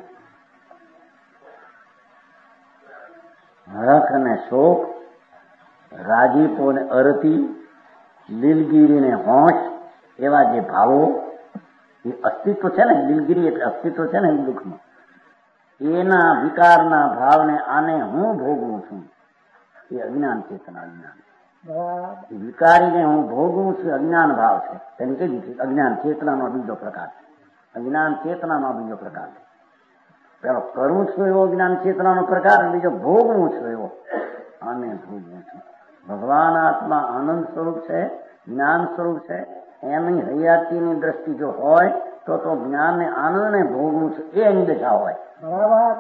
હરખ અને શોક, રાજીપો ને અરતી, લીલગીરી ને હોશ એવા જે ભાવો એ અસ્તિત્વ છે ને, દિલગીરી એટલે અસ્તિત્વ છે ને દુઃખમાં, એના વિકારના ભાવને આને હું ભોગવું છું એ અજ્ઞાન ચેતના. અજ્ઞાન વિકારીને હું ભોગવું છું અજ્ઞાન ભાવ છે. તેની કઈ અજ્ઞાન ચેતનાનો બીજો પ્રકાર છે. અજ્ઞાન ચેતનાનો બીજો પ્રકાર છે. પેલો કરું છું એવો જ્ઞાન ચેતનાનો પ્રકાર, બીજો ભોગવું છું એવો આને ભોગવું છું. ભગવાન આત્મા આનંદ સ્વરૂપ છે, જ્ઞાન સ્વરૂપ છે. એની હયાતીની દ્રષ્ટિ જો હોય તો તો જ્ઞાન ને આનંદ ને ભોગવું છું એ એની દશા હોય. બરાબર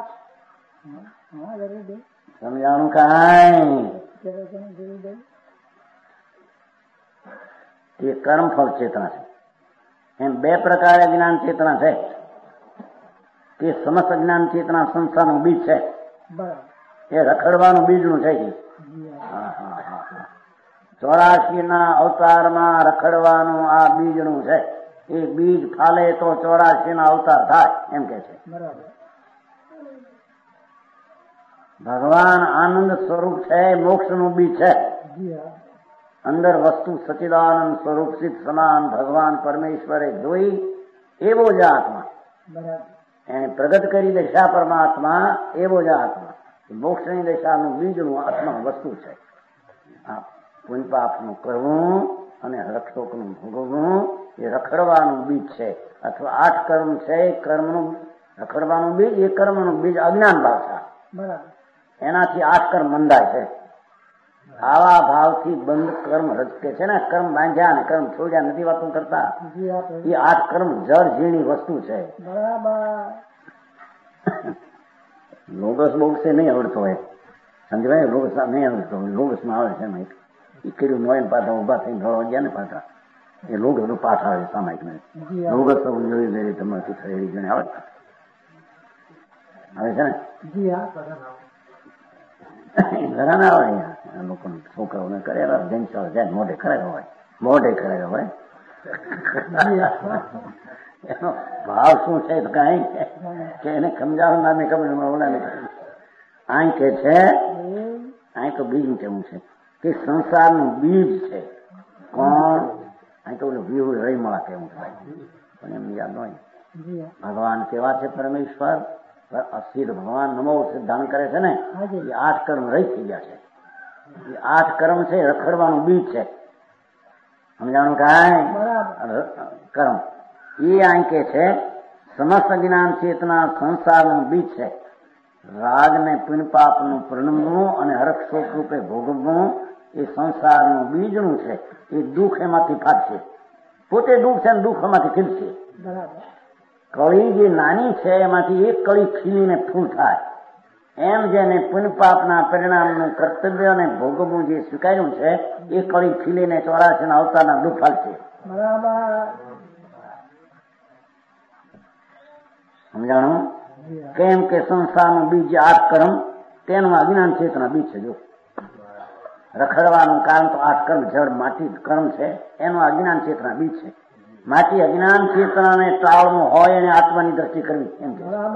સમજાણું કાંઈ? એ કર્મફળ ચેતના છે. એમ બે પ્રકારે જ્ઞાન ચેતના છે. તે સમસ્ત જ્ઞાન ચેતના સંસ્થાનું બીજ છે. એ રખડવાનું બીજનું છે. ચોરાશી ના અવતારમાં રખડવાનું આ બીજનું છે. એ બીજ ફાલે તો ચોરાશી ના અવતાર થાય એમ કે છે. ભગવાન આનંદ સ્વરૂપ છે, મોક્ષનું બીજ છે. અંદર વસ્તુ સચિદાનંદ સ્વરૂપ સિદ્ધ સમાન ભગવાન પરમેશ્વરે જોઈ એવો જ આત્મા, એને પ્રગટ કરી દશા પરમાત્મા એવો જ આત્મા. મોક્ષની દશાનું બીજનું આત્મા વસ્તુ છે. પુણ્ય પાપનું કરવું અને હરખશોકનું ભોગવવું એ રખડવાનું બીજ છે. અથવા આઠ કર્મ છે, કર્મનું રખડવાનું બીજ, એ કર્મનું બીજ અજ્ઞાન ભાવ છે. એનાથી આઠ કર્મ બંધાય છે. આવા ભાવથી બંધ કર્મ રચકે છે ને, કર્મ બાંધ્યા ને કર્મ છોડ્યા નથી વાતો કરતા. એ આઠ કર્મ જળ ઝીણી વસ્તુ છે. લોગસ બોગસે નહીં આવડતો હોય, સમજવાય? લોગસ નહીં આવડતો હોય, લોગસમાં આવે છે એમાં એ કર્યું નોય પાછા ઉભા થઈને ભરવા ગયા ને પાછા એ લોગસ નો પાઠ આવે સામાયિક ને. લોગસ તો જોઈ લે તમારી થયેલી જણે આવડતા આવે છે ને. ઘણા આવે લોકો છોકરાઓને કરેલા જનસાળ જાય મોઢે કરેલો હોય, મોઢે કરેલો હોય. એનો ભાવ શું છે કઈ કે એને સમજાવવા ને ખબર ઓલાને અહીં કે છે. અહીં તો બીજ કેવું છે કે સંસારનું બીજ છે. કોણ? અહીં તો ઓલું વિહુ રહી મળા કેવું થાય પણ એમ યાદ હોય. ભગવાન કેવા છે પરમેશ્વર? અસ્થિર ભગવાન નમો સિદ્ધાંત કરે છે ને, એ આઠ કર્મ રહી થઈ ગયા છે. એ આઠ કર્મ છે રખડવાનું બીજ છે. સમજાણું કાંઈ? કર્મ એ અહીં કે છે સમસ્ત જ્ઞાન ચેતના સંસારનું બીજ છે. રાગ ને પુણ્ય પાપનું પરિણમવું અને હરખ શોક રૂપે ભોગવવું એ સંસારનું બીજનું છે. એ દુઃખ એમાંથી ફાટશે. પોતે દુઃખ છે ને દુઃખ એમાંથી ખીલશે. કળી જે નાની છે એમાંથી એક કળી ખીલીને ફૂલ થાય. એમ જેને પુણ્ય પાપના પરિણામનું કર્તવ્ય અને ભોગવવું જે સ્વીકાર્યું છે એ કળી ખીલીને ચોરાશી ના અવતારના દુઃખ ફાલશે. સમજાણું? કેમ કે સંસારનું બીજ આઠ કર્મ તેનું અજ્ઞાન ચેતના બીજ છે. જો રખડવાનું કારણ તો આઠ કર્મ જળ માટી કર્મ છે, એનું અજ્ઞાન ચેતના બીજ છે. માટી અજ્ઞાન ચેતનાને ટાળવું હોય અને આત્માની દ્રષ્ટિ કરવી એમ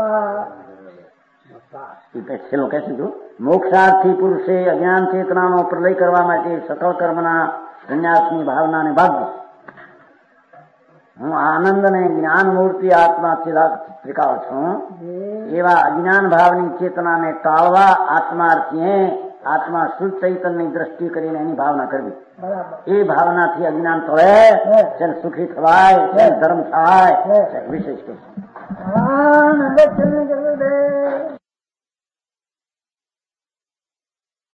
કે છેલ્લો કહે છે. જો મોક્ષાર્થી પુરુષે અજ્ઞાન ચેતનાનો પ્રલય કરવા માટે સકળ કર્મના સંન્યાસની ભાવનાને ભાગવું. હું આનંદ ને જ્ઞાન મૂર્તિ આત્મા ત્રિકાળ છું એવા અજ્ઞાન ભાવની ચેતનાને ટાળવા આત્માર્થીએ આત્મા શુદ્ધ ચૈતન્યની દ્રષ્ટિ કરીને એની ભાવના કરવી. એ ભાવનાથી અજ્ઞાન તળે છે, સુખી થવાય, ધર્મ થાય. વિશેષ કે